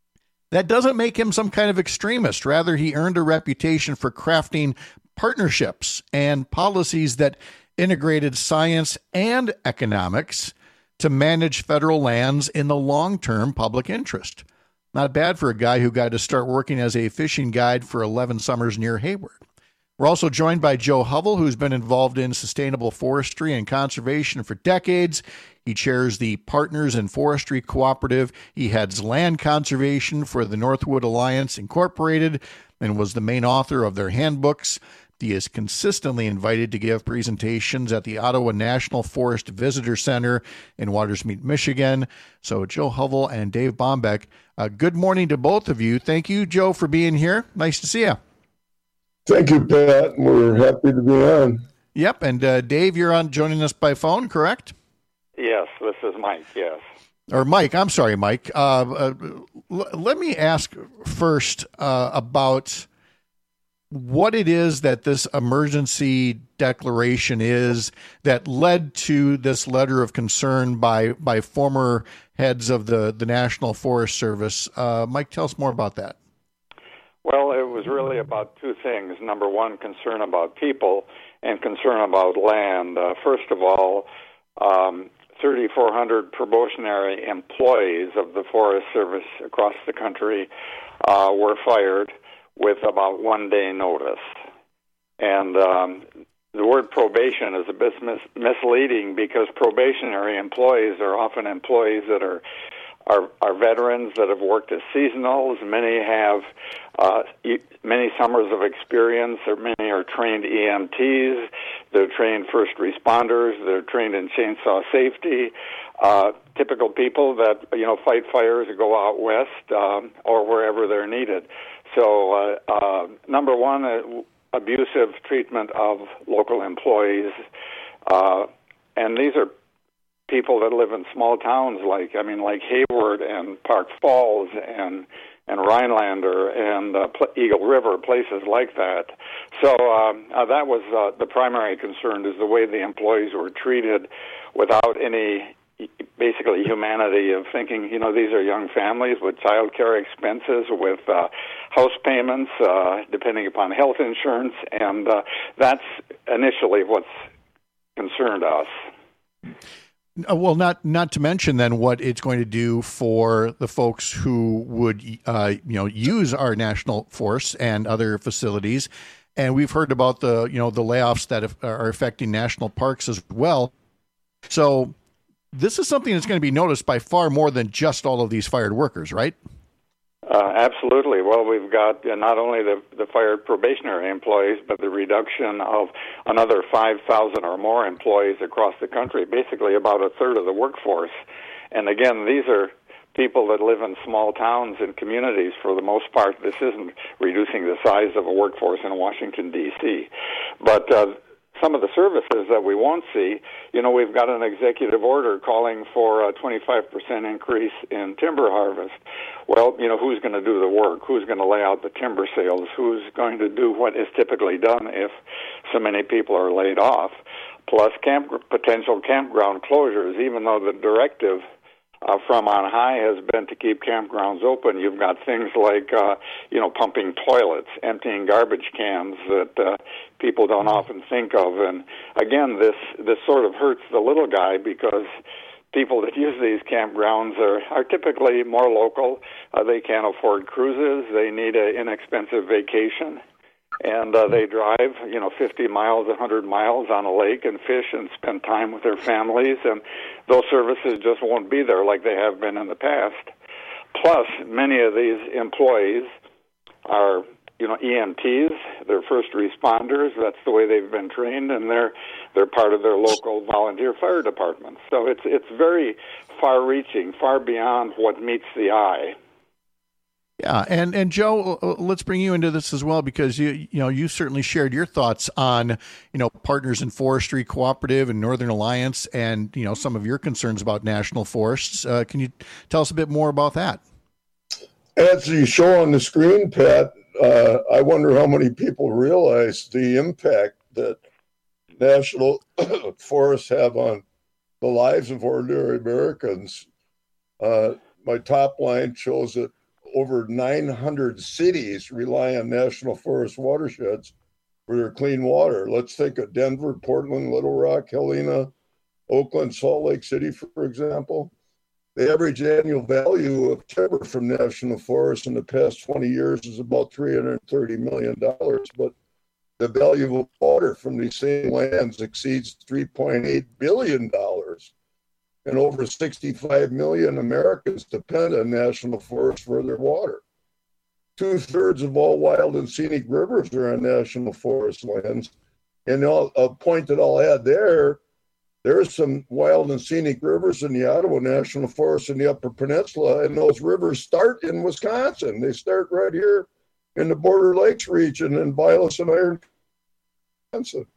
That doesn't make him some kind of extremist. Rather, he earned a reputation for crafting partnerships and policies that integrated science and economics to manage federal lands in the long-term public interest. Not bad for a guy who got to start working as a fishing guide for eleven summers near Hayward. We're also joined by Joe Hovell, who's been involved in sustainable forestry and conservation for decades. He chairs the Partners in Forestry Cooperative. He heads land conservation for the Northwood Alliance Incorporated and was the main author of their handbooks. He is consistently invited to give presentations at the Ottawa National Forest Visitor Center in Watersmeet, Michigan. So Joe Hovell and Dave Bombeck, uh, good morning to both of you. Thank you, Joe, for being here. Nice to see you. Thank you, Pat. We're happy to be on. Yep, and uh, Dave, you're on joining us by phone, correct? Yes, this is Mike, yes. Or Mike, I'm sorry, Mike. Uh, uh, l- let me ask first uh, about what it is that this emergency declaration is that led to this letter of concern by by former heads of the, the National Forest Service. Uh, Mike, tell us more about that. Well, it was really about two things. Number one, concern about people, and concern about land. Uh, first of all, um, thirty-four hundred probationary employees of the Forest Service across the country uh, were fired with about one day notice. And um, the word probation is a bit mis- misleading because probationary employees are often employees that are Are, are veterans that have worked as seasonals. Many have uh, e- many summers of experience. Or many are trained E M Ts. They're trained first responders. They're trained in chainsaw safety. Uh, typical people that you know fight fires or go out west um, or wherever they're needed. So, uh, uh, number one, uh, abusive treatment of local employees, uh, and these are people that live in small towns like, I mean, like Hayward and Park Falls and and Rhinelander and uh, Eagle River, places like that. So um, uh, that was uh, the primary concern, is the way the employees were treated without any, basically, humanity of thinking, you know, these are young families with child care expenses, with uh, house payments, uh, depending upon health insurance, and uh, that's initially what's concern to us. Uh, Well, not not to mention then what it's going to do for the folks who would uh, you know use our national forest and other facilities, and we've heard about the you know the layoffs that are affecting national parks as well. So this is something that's going to be noticed by far more than just all of these fired workers, right? Uh, absolutely. Well, we've got uh, not only the, the fired probationary employees, but the reduction of another five thousand or more employees across the country, basically about a third of the workforce. And again, these are people that live in small towns and communities for the most part. This isn't reducing the size of a workforce in Washington, D C But uh, some of the services that we won't see, you know, we've got an executive order calling for a twenty-five percent increase in timber harvest. Well, you know, who's going to do the work? Who's going to lay out the timber sales? Who's going to do what is typically done if so many people are laid off? Plus camp, potential campground closures, even though the directive Uh, from on high has been to keep campgrounds open. You've got things like, uh, you know, pumping toilets, emptying garbage cans that uh, people don't often think of. And again, this this sort of hurts the little guy because people that use these campgrounds are, are typically more local. Uh, they can't afford cruises. They need an inexpensive vacation. And uh, they drive, you know, fifty miles, one hundred miles on a lake and fish and spend time with their families. And those services just won't be there like they have been in the past. Plus, many of these employees are, you know, E M Ts. They're first responders. That's the way they've been trained, and they're they're part of their local volunteer fire departments. So it's it's very far-reaching, far beyond what meets the eye. Yeah, and and Joe, let's bring you into this as well because you you know you certainly shared your thoughts on you know Partners in Forestry Cooperative and Northern Alliance, and you know some of your concerns about national forests. Uh, can you tell us a bit more about that? As you show on the screen, Pat, uh, I wonder how many people realize the impact that national forests have on the lives of ordinary Americans. Uh, my top line shows that over nine hundred cities rely on national forest watersheds for their clean water. Let's think of Denver, Portland, Little Rock, Helena, Oakland, Salt Lake City, for example. The average annual value of timber from national forests in the past twenty years is about three hundred thirty million dollars, but the value of water from these same lands exceeds three point eight billion dollars. And over sixty-five million Americans depend on national forests for their water. Two-thirds of all wild and scenic rivers are on national forest lands. And I'll, a point that I'll add there, there's some wild and scenic rivers in the Ottawa National Forest in the Upper Peninsula, and those rivers start in Wisconsin. They start right here in the Border Lakes region in Vilas and Iron, Wisconsin.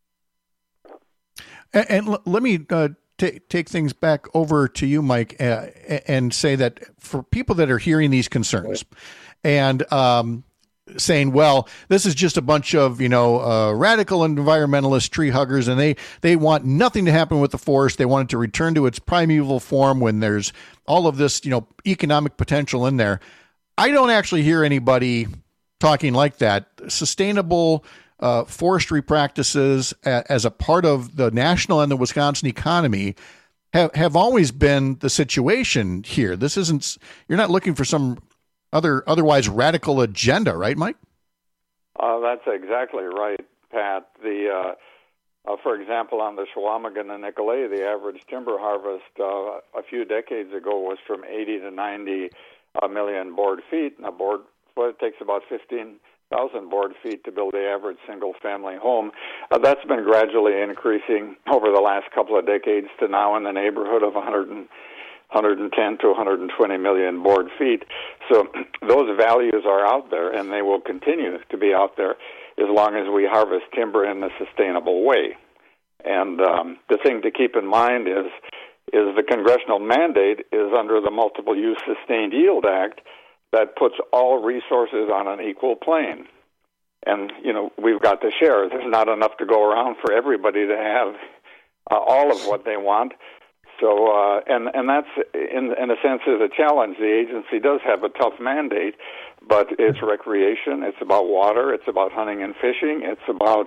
And, and l- let me uh, t- take things back over to you, Mike, uh, and say that for people that are hearing these concerns and um, saying, well, this is just a bunch of, you know, uh, radical environmentalist tree huggers, and they, they want nothing to happen with the forest. They want it to return to its primeval form when there's all of this, you know, economic potential in there. I don't actually hear anybody talking like that. Sustainable uh, forestry practices a, as a part of the national and the Wisconsin economy have, have always been the situation here. This isn't, you're not looking for some other otherwise radical agenda, right, Mike? Uh, that's exactly right, Pat. The uh, uh, for example, on the Chequamegon and Nicolet, the average timber harvest uh, a few decades ago was from eighty to ninety uh, million board feet. And a board foot takes about fifteen thousand board feet to build the average single-family home. Uh, that's been gradually increasing over the last couple of decades to now in the neighborhood of one hundred one hundred ten to one hundred twenty million board feet. So those values are out there, and they will continue to be out there as long as we harvest timber in a sustainable way. And um, the thing to keep in mind is is the congressional mandate is under the Multiple Use Sustained Yield Act that puts all resources on an equal plane. And, you know, we've got to share. There's not enough to go around for everybody to have uh, all of what they want. So, uh, and and that's, in, in a sense, is a challenge. The agency does have a tough mandate, but it's recreation, it's about water, it's about hunting and fishing, it's about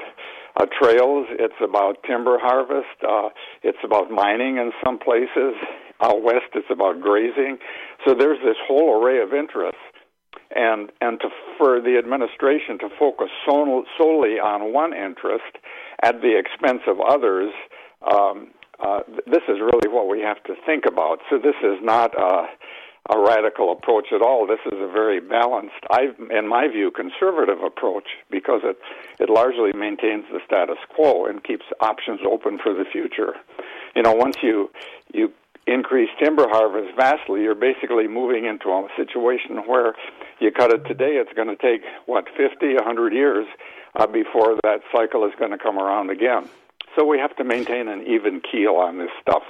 uh, trails. It's about timber harvest. Uh, it's about mining in some places. Out west, it's about grazing. So there's this whole array of interests. And and to, for the administration to focus sol- solely on one interest at the expense of others, um, uh, this is really what we have to think about. So this is not a, a radical approach at all. This is a very balanced, I, in my view, conservative approach, because it, it largely maintains the status quo and keeps options open for the future. You know, once you you increase timber harvest vastly, you're basically moving into a situation where you cut it today, it's going to take, what, fifty, one hundred years uh, before that cycle is going to come around again. So we have to maintain an even keel on this stuff.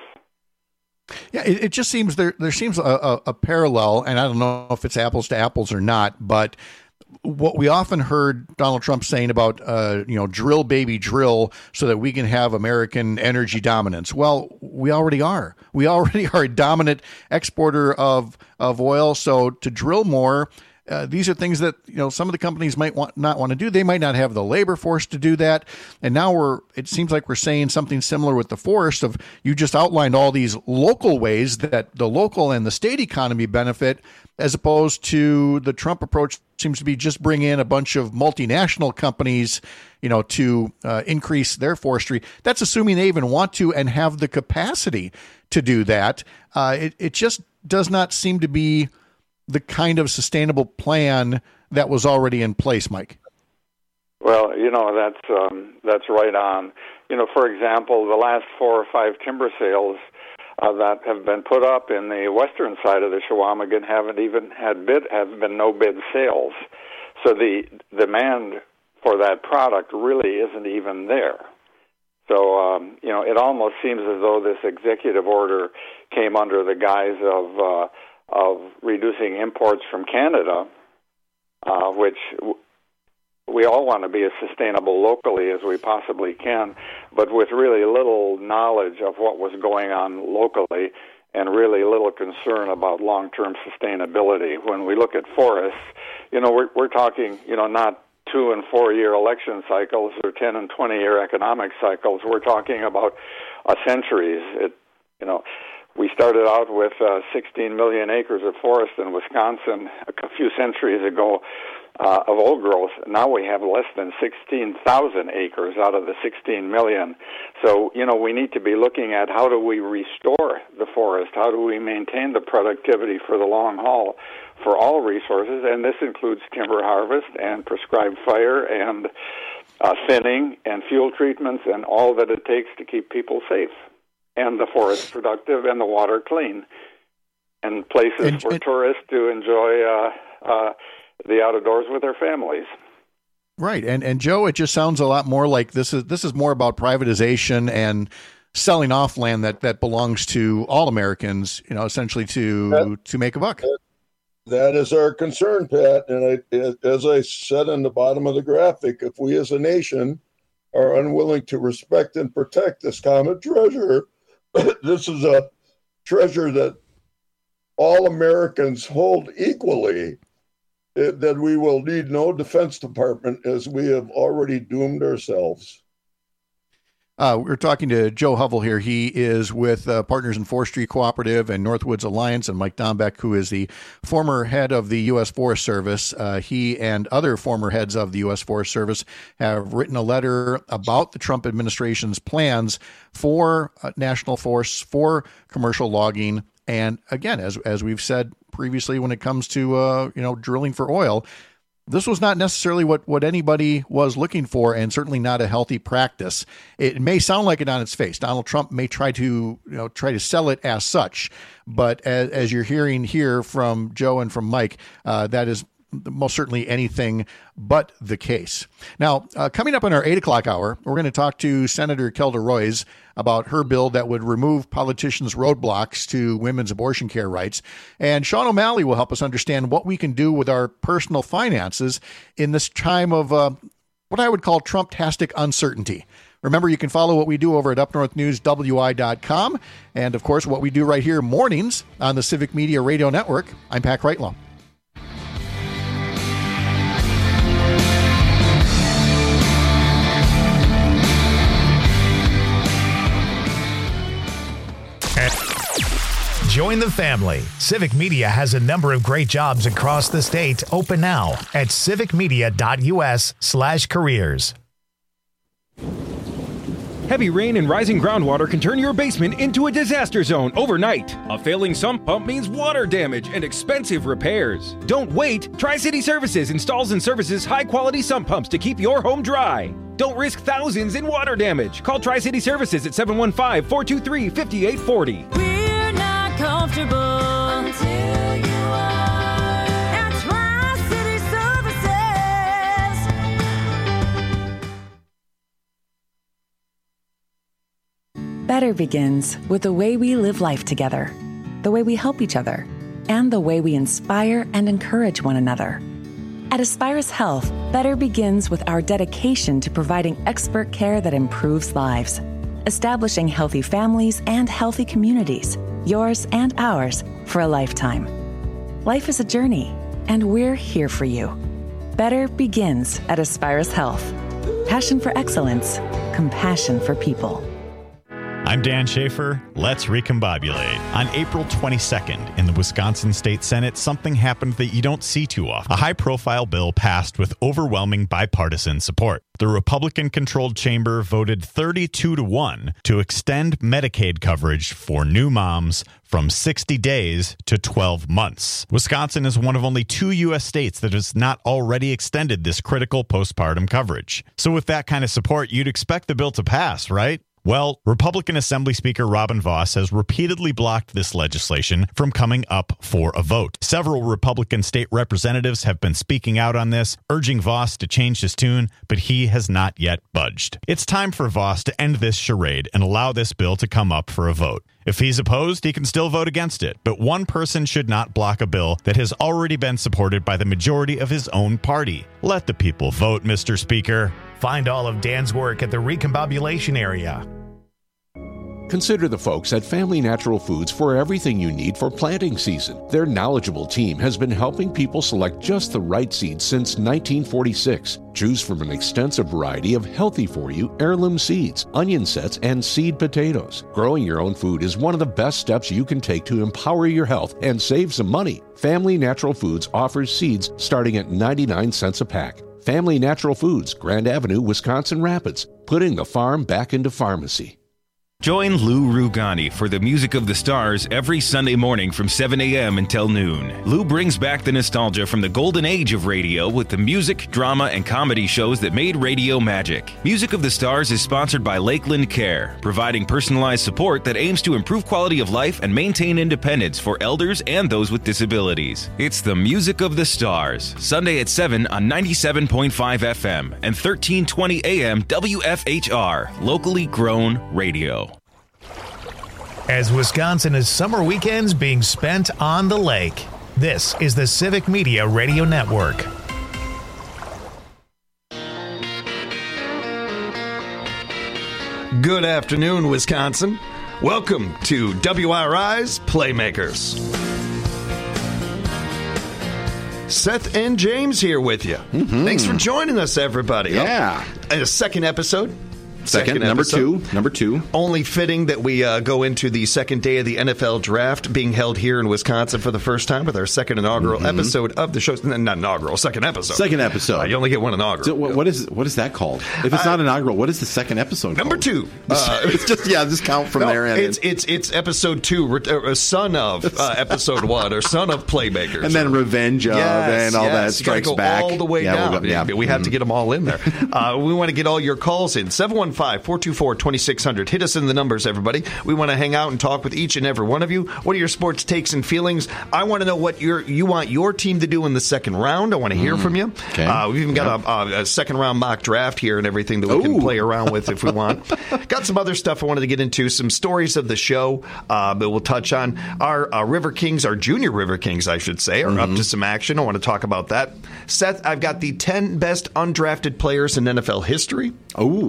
Yeah, it, it just seems there there seems a, a, a parallel, and I don't know if it's apples to apples or not, but what we often heard Donald Trump saying about, uh, you know, drill, baby, drill, so that we can have American energy dominance. Well, we already are. We already are a dominant exporter of, of oil. So to drill more, uh, these are things that, you know, some of the companies might want, not want to do. They might not have the labor force to do that. And now we're, it seems like we're saying something similar with the forest of, you just outlined all these local ways that the local and the state economy benefit, as opposed to the Trump approach seems to be just bring in a bunch of multinational companies, you know, to uh, increase their forestry. That's assuming they even want to and have the capacity to do that. Uh, it, it just does not seem to be the kind of sustainable plan that was already in place, Mike. Well, you know, that's um, that's right on. You know, for example, the last four or five timber sales Uh, that have been put up in the western side of the Chequamegon haven't even had bid, have been no bid sales. So the demand for that product really isn't even there. So, um, you know, it almost seems as though this executive order came under the guise of, uh, of reducing imports from Canada, uh, which w- we all want to be as sustainable locally as we possibly can, but with really little knowledge of what was going on locally and really little concern about long-term sustainability. When we look at forests, you know, we're, we're talking, you know, not two and four-year election cycles or ten and twenty-year economic cycles. We're talking about uh, centuries. It, you know, we started out with uh, sixteen million acres of forest in Wisconsin a few centuries ago. Uh, of old growth. Now we have less than sixteen thousand acres out of the sixteen million. So, you know, we need to be looking at how do we restore the forest? How do we maintain the productivity for the long haul for all resources? And this includes timber harvest and prescribed fire and uh, thinning and fuel treatments and all that it takes to keep people safe and the forest productive and the water clean and places and, for and, tourists to enjoy uh, uh, the outdoors with their families. Right. And and Joe, it just sounds a lot more like this is this is more about privatization and selling off land that, that belongs to all Americans, you know, essentially to that, to make a buck. That, that is our concern, Pat. And I, as I said in the bottom of the graphic, if we as a nation are unwilling to respect and protect this common treasure, this is a treasure that all Americans hold equally, that we will need no Defense Department, as we have already doomed ourselves. Uh, we're talking to Joe Hovell here. He is with uh, Partners in Forestry Cooperative and Northwoods Alliance, and Mike Dombeck, who is the former head of the U S Forest Service. Uh, he and other former heads of the U S Forest Service have written a letter about the Trump administration's plans for uh, national forests, for commercial logging. And again, as as we've said previously, when it comes to uh, you know drilling for oil, this was not necessarily what, what anybody was looking for, and certainly not a healthy practice. It may sound like it on its face. Donald Trump may try to you know try to sell it as such, but as, as you're hearing here from Joe and from Mike, uh, that is most certainly anything but the case. Now, uh, coming up in our eight o'clock hour, we're going to talk to Senator Kelda Roys about her bill that would remove politicians' roadblocks to women's abortion care rights. And Sean O'Malley will help us understand what we can do with our personal finances in this time of uh, what I would call Trump-tastic uncertainty. Remember, you can follow what we do over at up north news w i dot com. And, of course, what we do right here mornings on the Civic Media Radio Network. I'm Pat Kreitlow. Join the family. Civic Media has a number of great jobs across the state open now at civicmedia.us slash careers. Heavy rain and rising groundwater can turn your basement into a disaster zone overnight. A failing sump pump means water damage and expensive repairs. Don't wait. Tri-City Services installs and services high-quality sump pumps to keep your home dry. Don't risk thousands in water damage. Call Tri-City Services at seven one five, four two three, five eight four zero. We're not comfortable until you are at Tri-City Services. Better begins with the way we live life together, the way we help each other, and the way we inspire and encourage one another. At Aspirus Health, better begins with our dedication to providing expert care that improves lives, establishing healthy families and healthy communities, yours and ours, for a lifetime. Life is a journey, and we're here for you. Better begins at Aspirus Health. Passion for excellence, compassion for people. I'm Dan Schaefer. Let's recombobulate. On April twenty-second, in the Wisconsin State Senate, something happened that you don't see too often. A high-profile bill passed with overwhelming bipartisan support. The Republican-controlled chamber voted thirty-two to one to extend Medicaid coverage for new moms from sixty days to twelve months. Wisconsin is one of only two U S states that has not already extended this critical postpartum coverage. So with that kind of support, you'd expect the bill to pass, right? Well, Republican Assembly Speaker Robin Vos has repeatedly blocked this legislation from coming up for a vote. Several Republican state representatives have been speaking out on this, urging Vos to change his tune, but he has not yet budged. It's time for Vos to end this charade and allow this bill to come up for a vote. If he's opposed, he can still vote against it, but one person should not block a bill that has already been supported by the majority of his own party. Let the people vote, Mister Speaker. Find all of Dan's work at the Recombobulation area. Consider the folks at Family Natural Foods for everything you need for planting season. Their knowledgeable team has been helping people select just the right seeds since nineteen forty-six. Choose from an extensive variety of healthy-for-you heirloom seeds, onion sets, and seed potatoes. Growing your own food is one of the best steps you can take to empower your health and save some money. Family Natural Foods offers seeds starting at ninety-nine cents a pack. Family Natural Foods, Grand Avenue, Wisconsin Rapids, putting the farm back into pharmacy. Join Lou Rugani for the Music of the Stars every Sunday morning from seven a.m. until noon. Lou brings back the nostalgia from the golden age of radio with the music, drama, and comedy shows that made radio magic. Music of the Stars is sponsored by Lakeland Care, providing personalized support that aims to improve quality of life and maintain independence for elders and those with disabilities. It's the Music of the Stars, Sunday at seven on ninety-seven point five F M and thirteen twenty A M W F H R, locally grown radio. As Wisconsin is summer weekends being spent on the lake, this is the Civic Media Radio Network. Good afternoon, Wisconsin. Welcome to W I R I's Playmakers. Seth and James here with you. Mm-hmm. Thanks for joining us, everybody. Yeah. Oh, a second episode. Second, second number episode. two. Number two. Only fitting that we uh, go into the second day of the N F L draft being held here in Wisconsin for the first time with our second inaugural mm-hmm. episode of the show. Not inaugural, second episode. Second episode. Uh, you only get one inaugural. So what, what is what is that called? If it's uh, not inaugural, what is the second episode number called? two. Uh, it's just yeah, just count from no, there. And it's it's it's episode two, uh, son of uh, episode one, or son of Playmakers, and then revenge of yes, and all yes. that strikes go back all the way yeah, down. We'll go, yeah. We have mm-hmm. to get them all in there. uh, we want to get all your calls in seven one five, four two four, two six zero zero. Hit us in the numbers, everybody. We want to hang out and talk with each and every one of you. What are your sports takes and feelings? I want to know what your you want your team to do in the second round. I want to hear mm. from you. Okay. Uh, we've even got yep. a, a second round mock draft here and everything that we Ooh. can play around with if we want. Got some other stuff I wanted to get into, some stories of the show uh, that we'll touch on. Our uh, River Kings, our junior River Kings, I should say, are mm-hmm. up to some action. I want to talk about that. Seth, I've got the ten best undrafted players in N F L history. Oh, oh.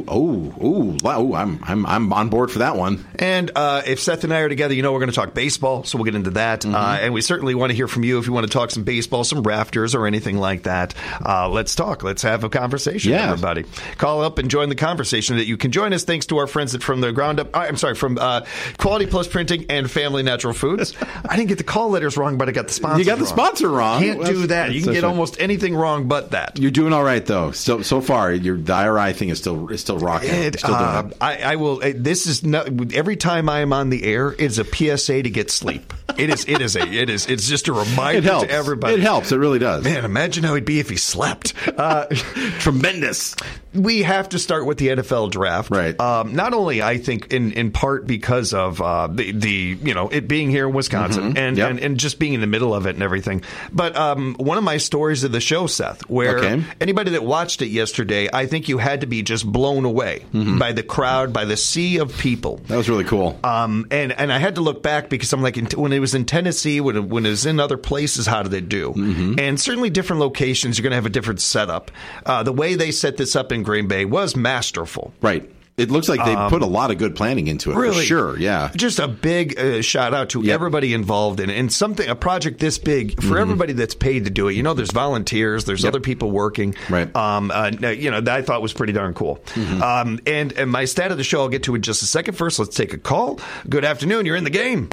ooh, ooh, I'm I'm I'm on board for that one. And uh, if Seth and I are together, you know we're going to talk baseball, so we'll get into that. Mm-hmm. Uh, and we certainly want to hear from you if you want to talk some baseball, some rafters, or anything like that. Uh, let's talk. Let's have a conversation, yeah. everybody. Call up and join the conversation. That you can join us thanks to our friends at From the Ground Up. I'm sorry, from uh, Quality Plus Printing and Family Natural Foods. I didn't get the call letters wrong, but I got the sponsor. You got the wrong. sponsor wrong. Can't do that. You can get almost anything wrong but that. You're doing all right though. So so far, your the I R I thing is still is still rocking. It, still doing uh, it. I, I will. Uh, this is not, every time I am on the air, it's a P S A to get sleep. It is. It is a. It is. It's just a reminder It helps. to everybody. It helps. It really does. Man, imagine how it'd be if he slept. Uh, Tremendous. We have to start with the N F L draft, right? Um, not only, I think, in, in part because of uh, the the you know it being here in Wisconsin Mm-hmm. and, Yep. and and just being in the middle of it and everything. But um, one of my stories of the show, Seth, where Okay. anybody that watched it yesterday, I think you had to be just blown away Mm-hmm. by the crowd, by the sea of people. That was really cool. Um, and and I had to look back because I'm like, in, when it was in Tennessee, when it, when it was in other places, how did it do? Mm-hmm. And certainly different locations, you're going to have a different setup. Uh, the way they set this up in Green Bay was masterful. Right. It looks like they Um, put a lot of good planning into it. Really? For sure. Yeah. Just a big uh, shout out to everybody involved in it. And something, a project this big for Mm-hmm. everybody that's paid to do it. You know, there's volunteers, there's Yep. other people working. Right. Um, uh, you know, that I thought was pretty darn cool. Mm-hmm. Um, and, and my stat of the show, I'll get to in just a second. First, let's take a call. Good afternoon. You're in the game.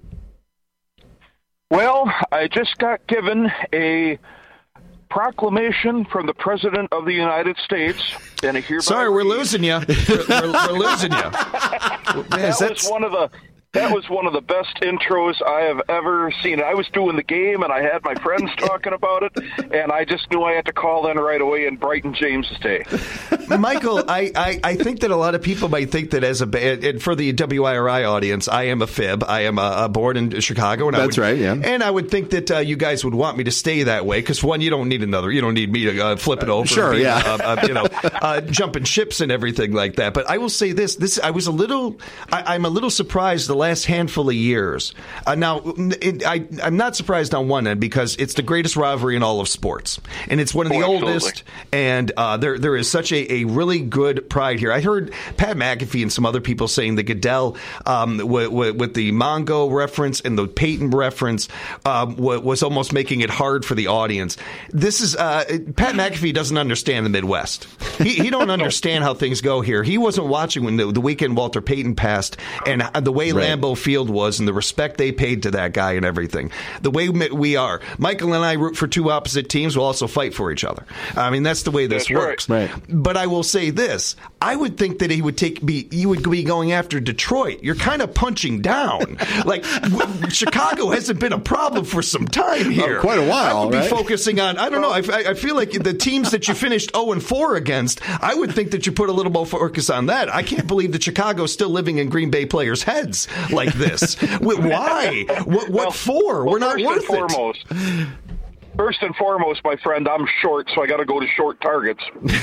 Well, I just got given a proclamation from the President of the United States, and I hereby Sorry, we're losing you. We're, we're, we're losing you. that was one of the that was one of the best intros I have ever seen. I was doing the game, and I had my friends talking about it, and I just knew I had to call in right away and brighten James's day. Michael, I, I, I think that a lot of people might think that as a and for the W I R I audience, I am a fib. I am a, a born in Chicago. And That's I would, right, yeah. And I would think that uh, you guys would want me to stay that way because one, you don't need another. You don't need me to uh, flip it over. Sure, and be, yeah. Uh, uh, you know, uh, jumping ships and everything like that. But I will say this: this I was a little, I, I'm a little surprised the last handful of years. Uh, now, it, I, I'm not surprised on one end because it's the greatest rivalry in all of sports, and it's one of the Oh, absolutely. oldest. And uh, there there is such a, a really good pride here. I heard Pat McAfee and some other people saying the Goodell um, with, with, with the Mongo reference and the Peyton reference um, was almost making it hard for the audience. This is uh, Pat McAfee doesn't understand the Midwest. He, he don't understand how things go here. He wasn't watching when the, the weekend Walter Payton passed and the way Right. Lambeau Field was and the respect they paid to that guy and everything. The way we are. Michael and I root for two opposite teams. We'll also fight for each other. I mean, that's the way this That's right. works. Right. But I will say this. I would think that he would take be you would be going after Detroit. You're kind of punching down. Like w- Chicago hasn't been a problem for some time here. Oh, quite a while, I would be right? focusing on I don't know. I, I feel like the teams that you finished oh and four against, I would think that you put a little more focus on that. I can't believe that Chicago's still living in Green Bay players' heads like this. Why? What, what Well, for? well, We're not first worth and it. foremost, First and foremost, my friend, I'm short, so I got to go to short targets.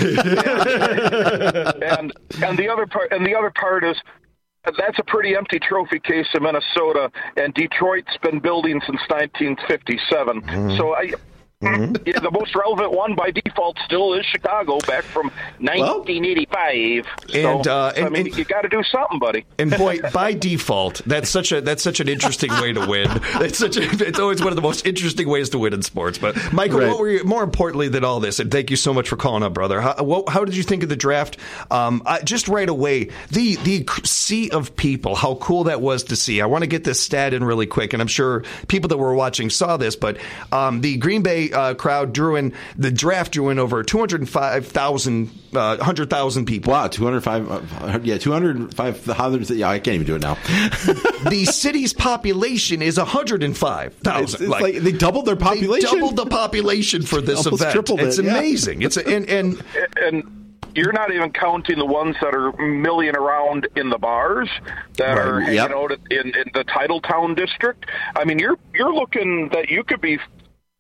and and the other part, and the other part is that's a pretty empty trophy case in Minnesota, and Detroit's been building since nineteen fifty-seven. Mm-hmm. So I. Mm-hmm. Yeah, the most relevant one by default still is Chicago, back from nineteen eighty-five. And, so, uh, and- I mean, and- you got to do something, buddy. And boy, by default, that's such a that's such an interesting way to win. It's such a, it's always one of the most interesting ways to win in sports. But Michael, Right. what were you, more importantly than all this? And thank you so much for calling up, brother. How, what, how did you think of the draft? Um, I, just right away, the the sea of people, how cool that was to see. I want to get this stat in really quick, and I'm sure people that were watching saw this. But um, the Green Bay uh, crowd drew in the draft drew in over two hundred five thousand, uh, one hundred thousand people. Wow, two hundred five. Uh, yeah, two hundred five thousand. Yeah, I can't even do it now. The city's population is one hundred five thousand. It's, it's like, they doubled their population. They doubled the population for this Almost event. tripled it, It's yeah. amazing. It's a, and and and you're not even counting the ones that are milling around in the bars that Right, are hanging yep. out in, in the Titletown district. I mean, you're you're looking that you could be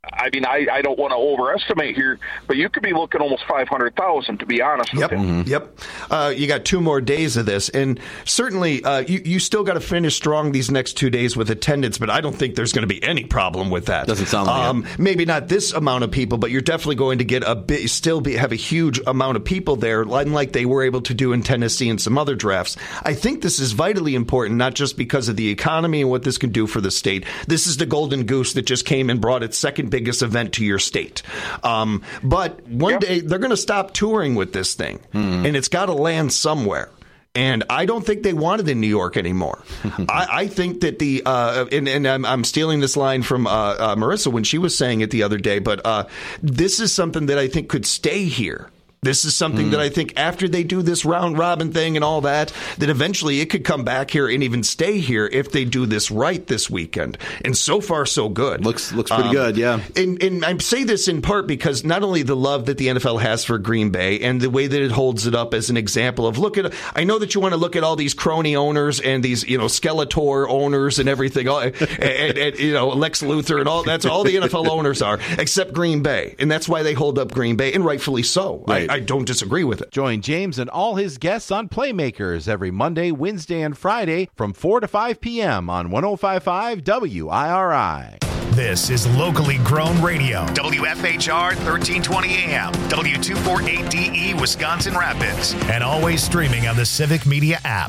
I mean, I, I don't want to overestimate here, but you could be looking almost five hundred thousand, to be honest yep. with you. Mm-hmm. Yep. Uh, you got two more days of this, and certainly uh, you, you still got to finish strong these next two days with attendance, but I don't think there's going to be any problem with that. Doesn't sound like um, it. Maybe not this amount of people, but you're definitely going to get a bit, still be, have a huge amount of people there, unlike they were able to do in Tennessee and some other drafts. I think this is vitally important, not just because of the economy and what this can do for the state. This is the golden goose that just came and brought its second biggest event to your state. Um, but one yep. day they're going to stop touring with this thing, mm. and it's got to land somewhere. And I don't think they want it in New York anymore. I, I think that the uh, and, and I'm, I'm stealing this line from uh, uh, Marissa when she was saying it the other day, but uh, this is something that I think could stay here. This is something mm. that I think after they do this round robin thing and all that, that eventually it could come back here and even stay here if they do this right this weekend. And so far, so good. Looks looks pretty um, good, yeah. And, and I say this in part because not only the love that the N F L has for Green Bay and the way that it holds it up as an example of look at. I know that you want to look at all these crony owners and these you know Skeletor owners and everything, and, and, and you know Lex Luthor and all. That's all the N F L owners are, except Green Bay, and that's why they hold up Green Bay, and rightfully so. Right. I, I don't disagree with it. Join James and all his guests on Playmakers every Monday, Wednesday, and Friday from four to five p.m. on one oh five point five W I R I. This is locally grown radio. W F H R thirteen twenty A M, W two forty-eight D E, Wisconsin Rapids, and always streaming on the Civic Media app.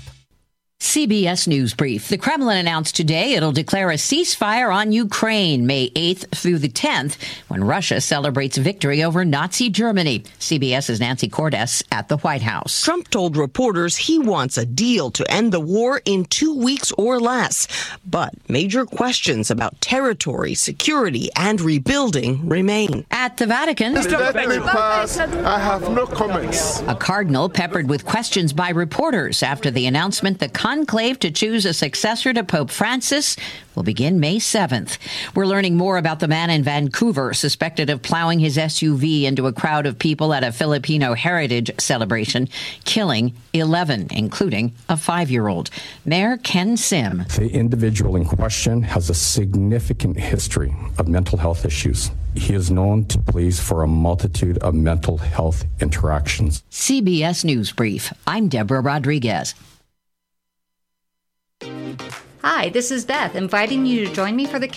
C B S News Brief. The Kremlin announced today it'll declare a ceasefire on Ukraine May eighth through the tenth when Russia celebrates victory over Nazi Germany. CBS's Nancy Cordes at the White House. Trump told reporters he wants a deal to end the war in two weeks or less. But major questions about territory, security, and rebuilding remain. At the Vatican, pass, I have no comments. A cardinal peppered with questions by reporters after the announcement the conclave to choose a successor to Pope Francis will begin May seventh. We're learning more about the man in Vancouver suspected of plowing his S U V into a crowd of people at a Filipino heritage celebration, killing eleven, including a five-year-old. Mayor Ken Sim. The individual in question has a significant history of mental health issues. He is known to police for a multitude of mental health interactions. C B S News Brief. I'm Deborah Rodriguez. Hi, this is Beth, inviting you to join me for the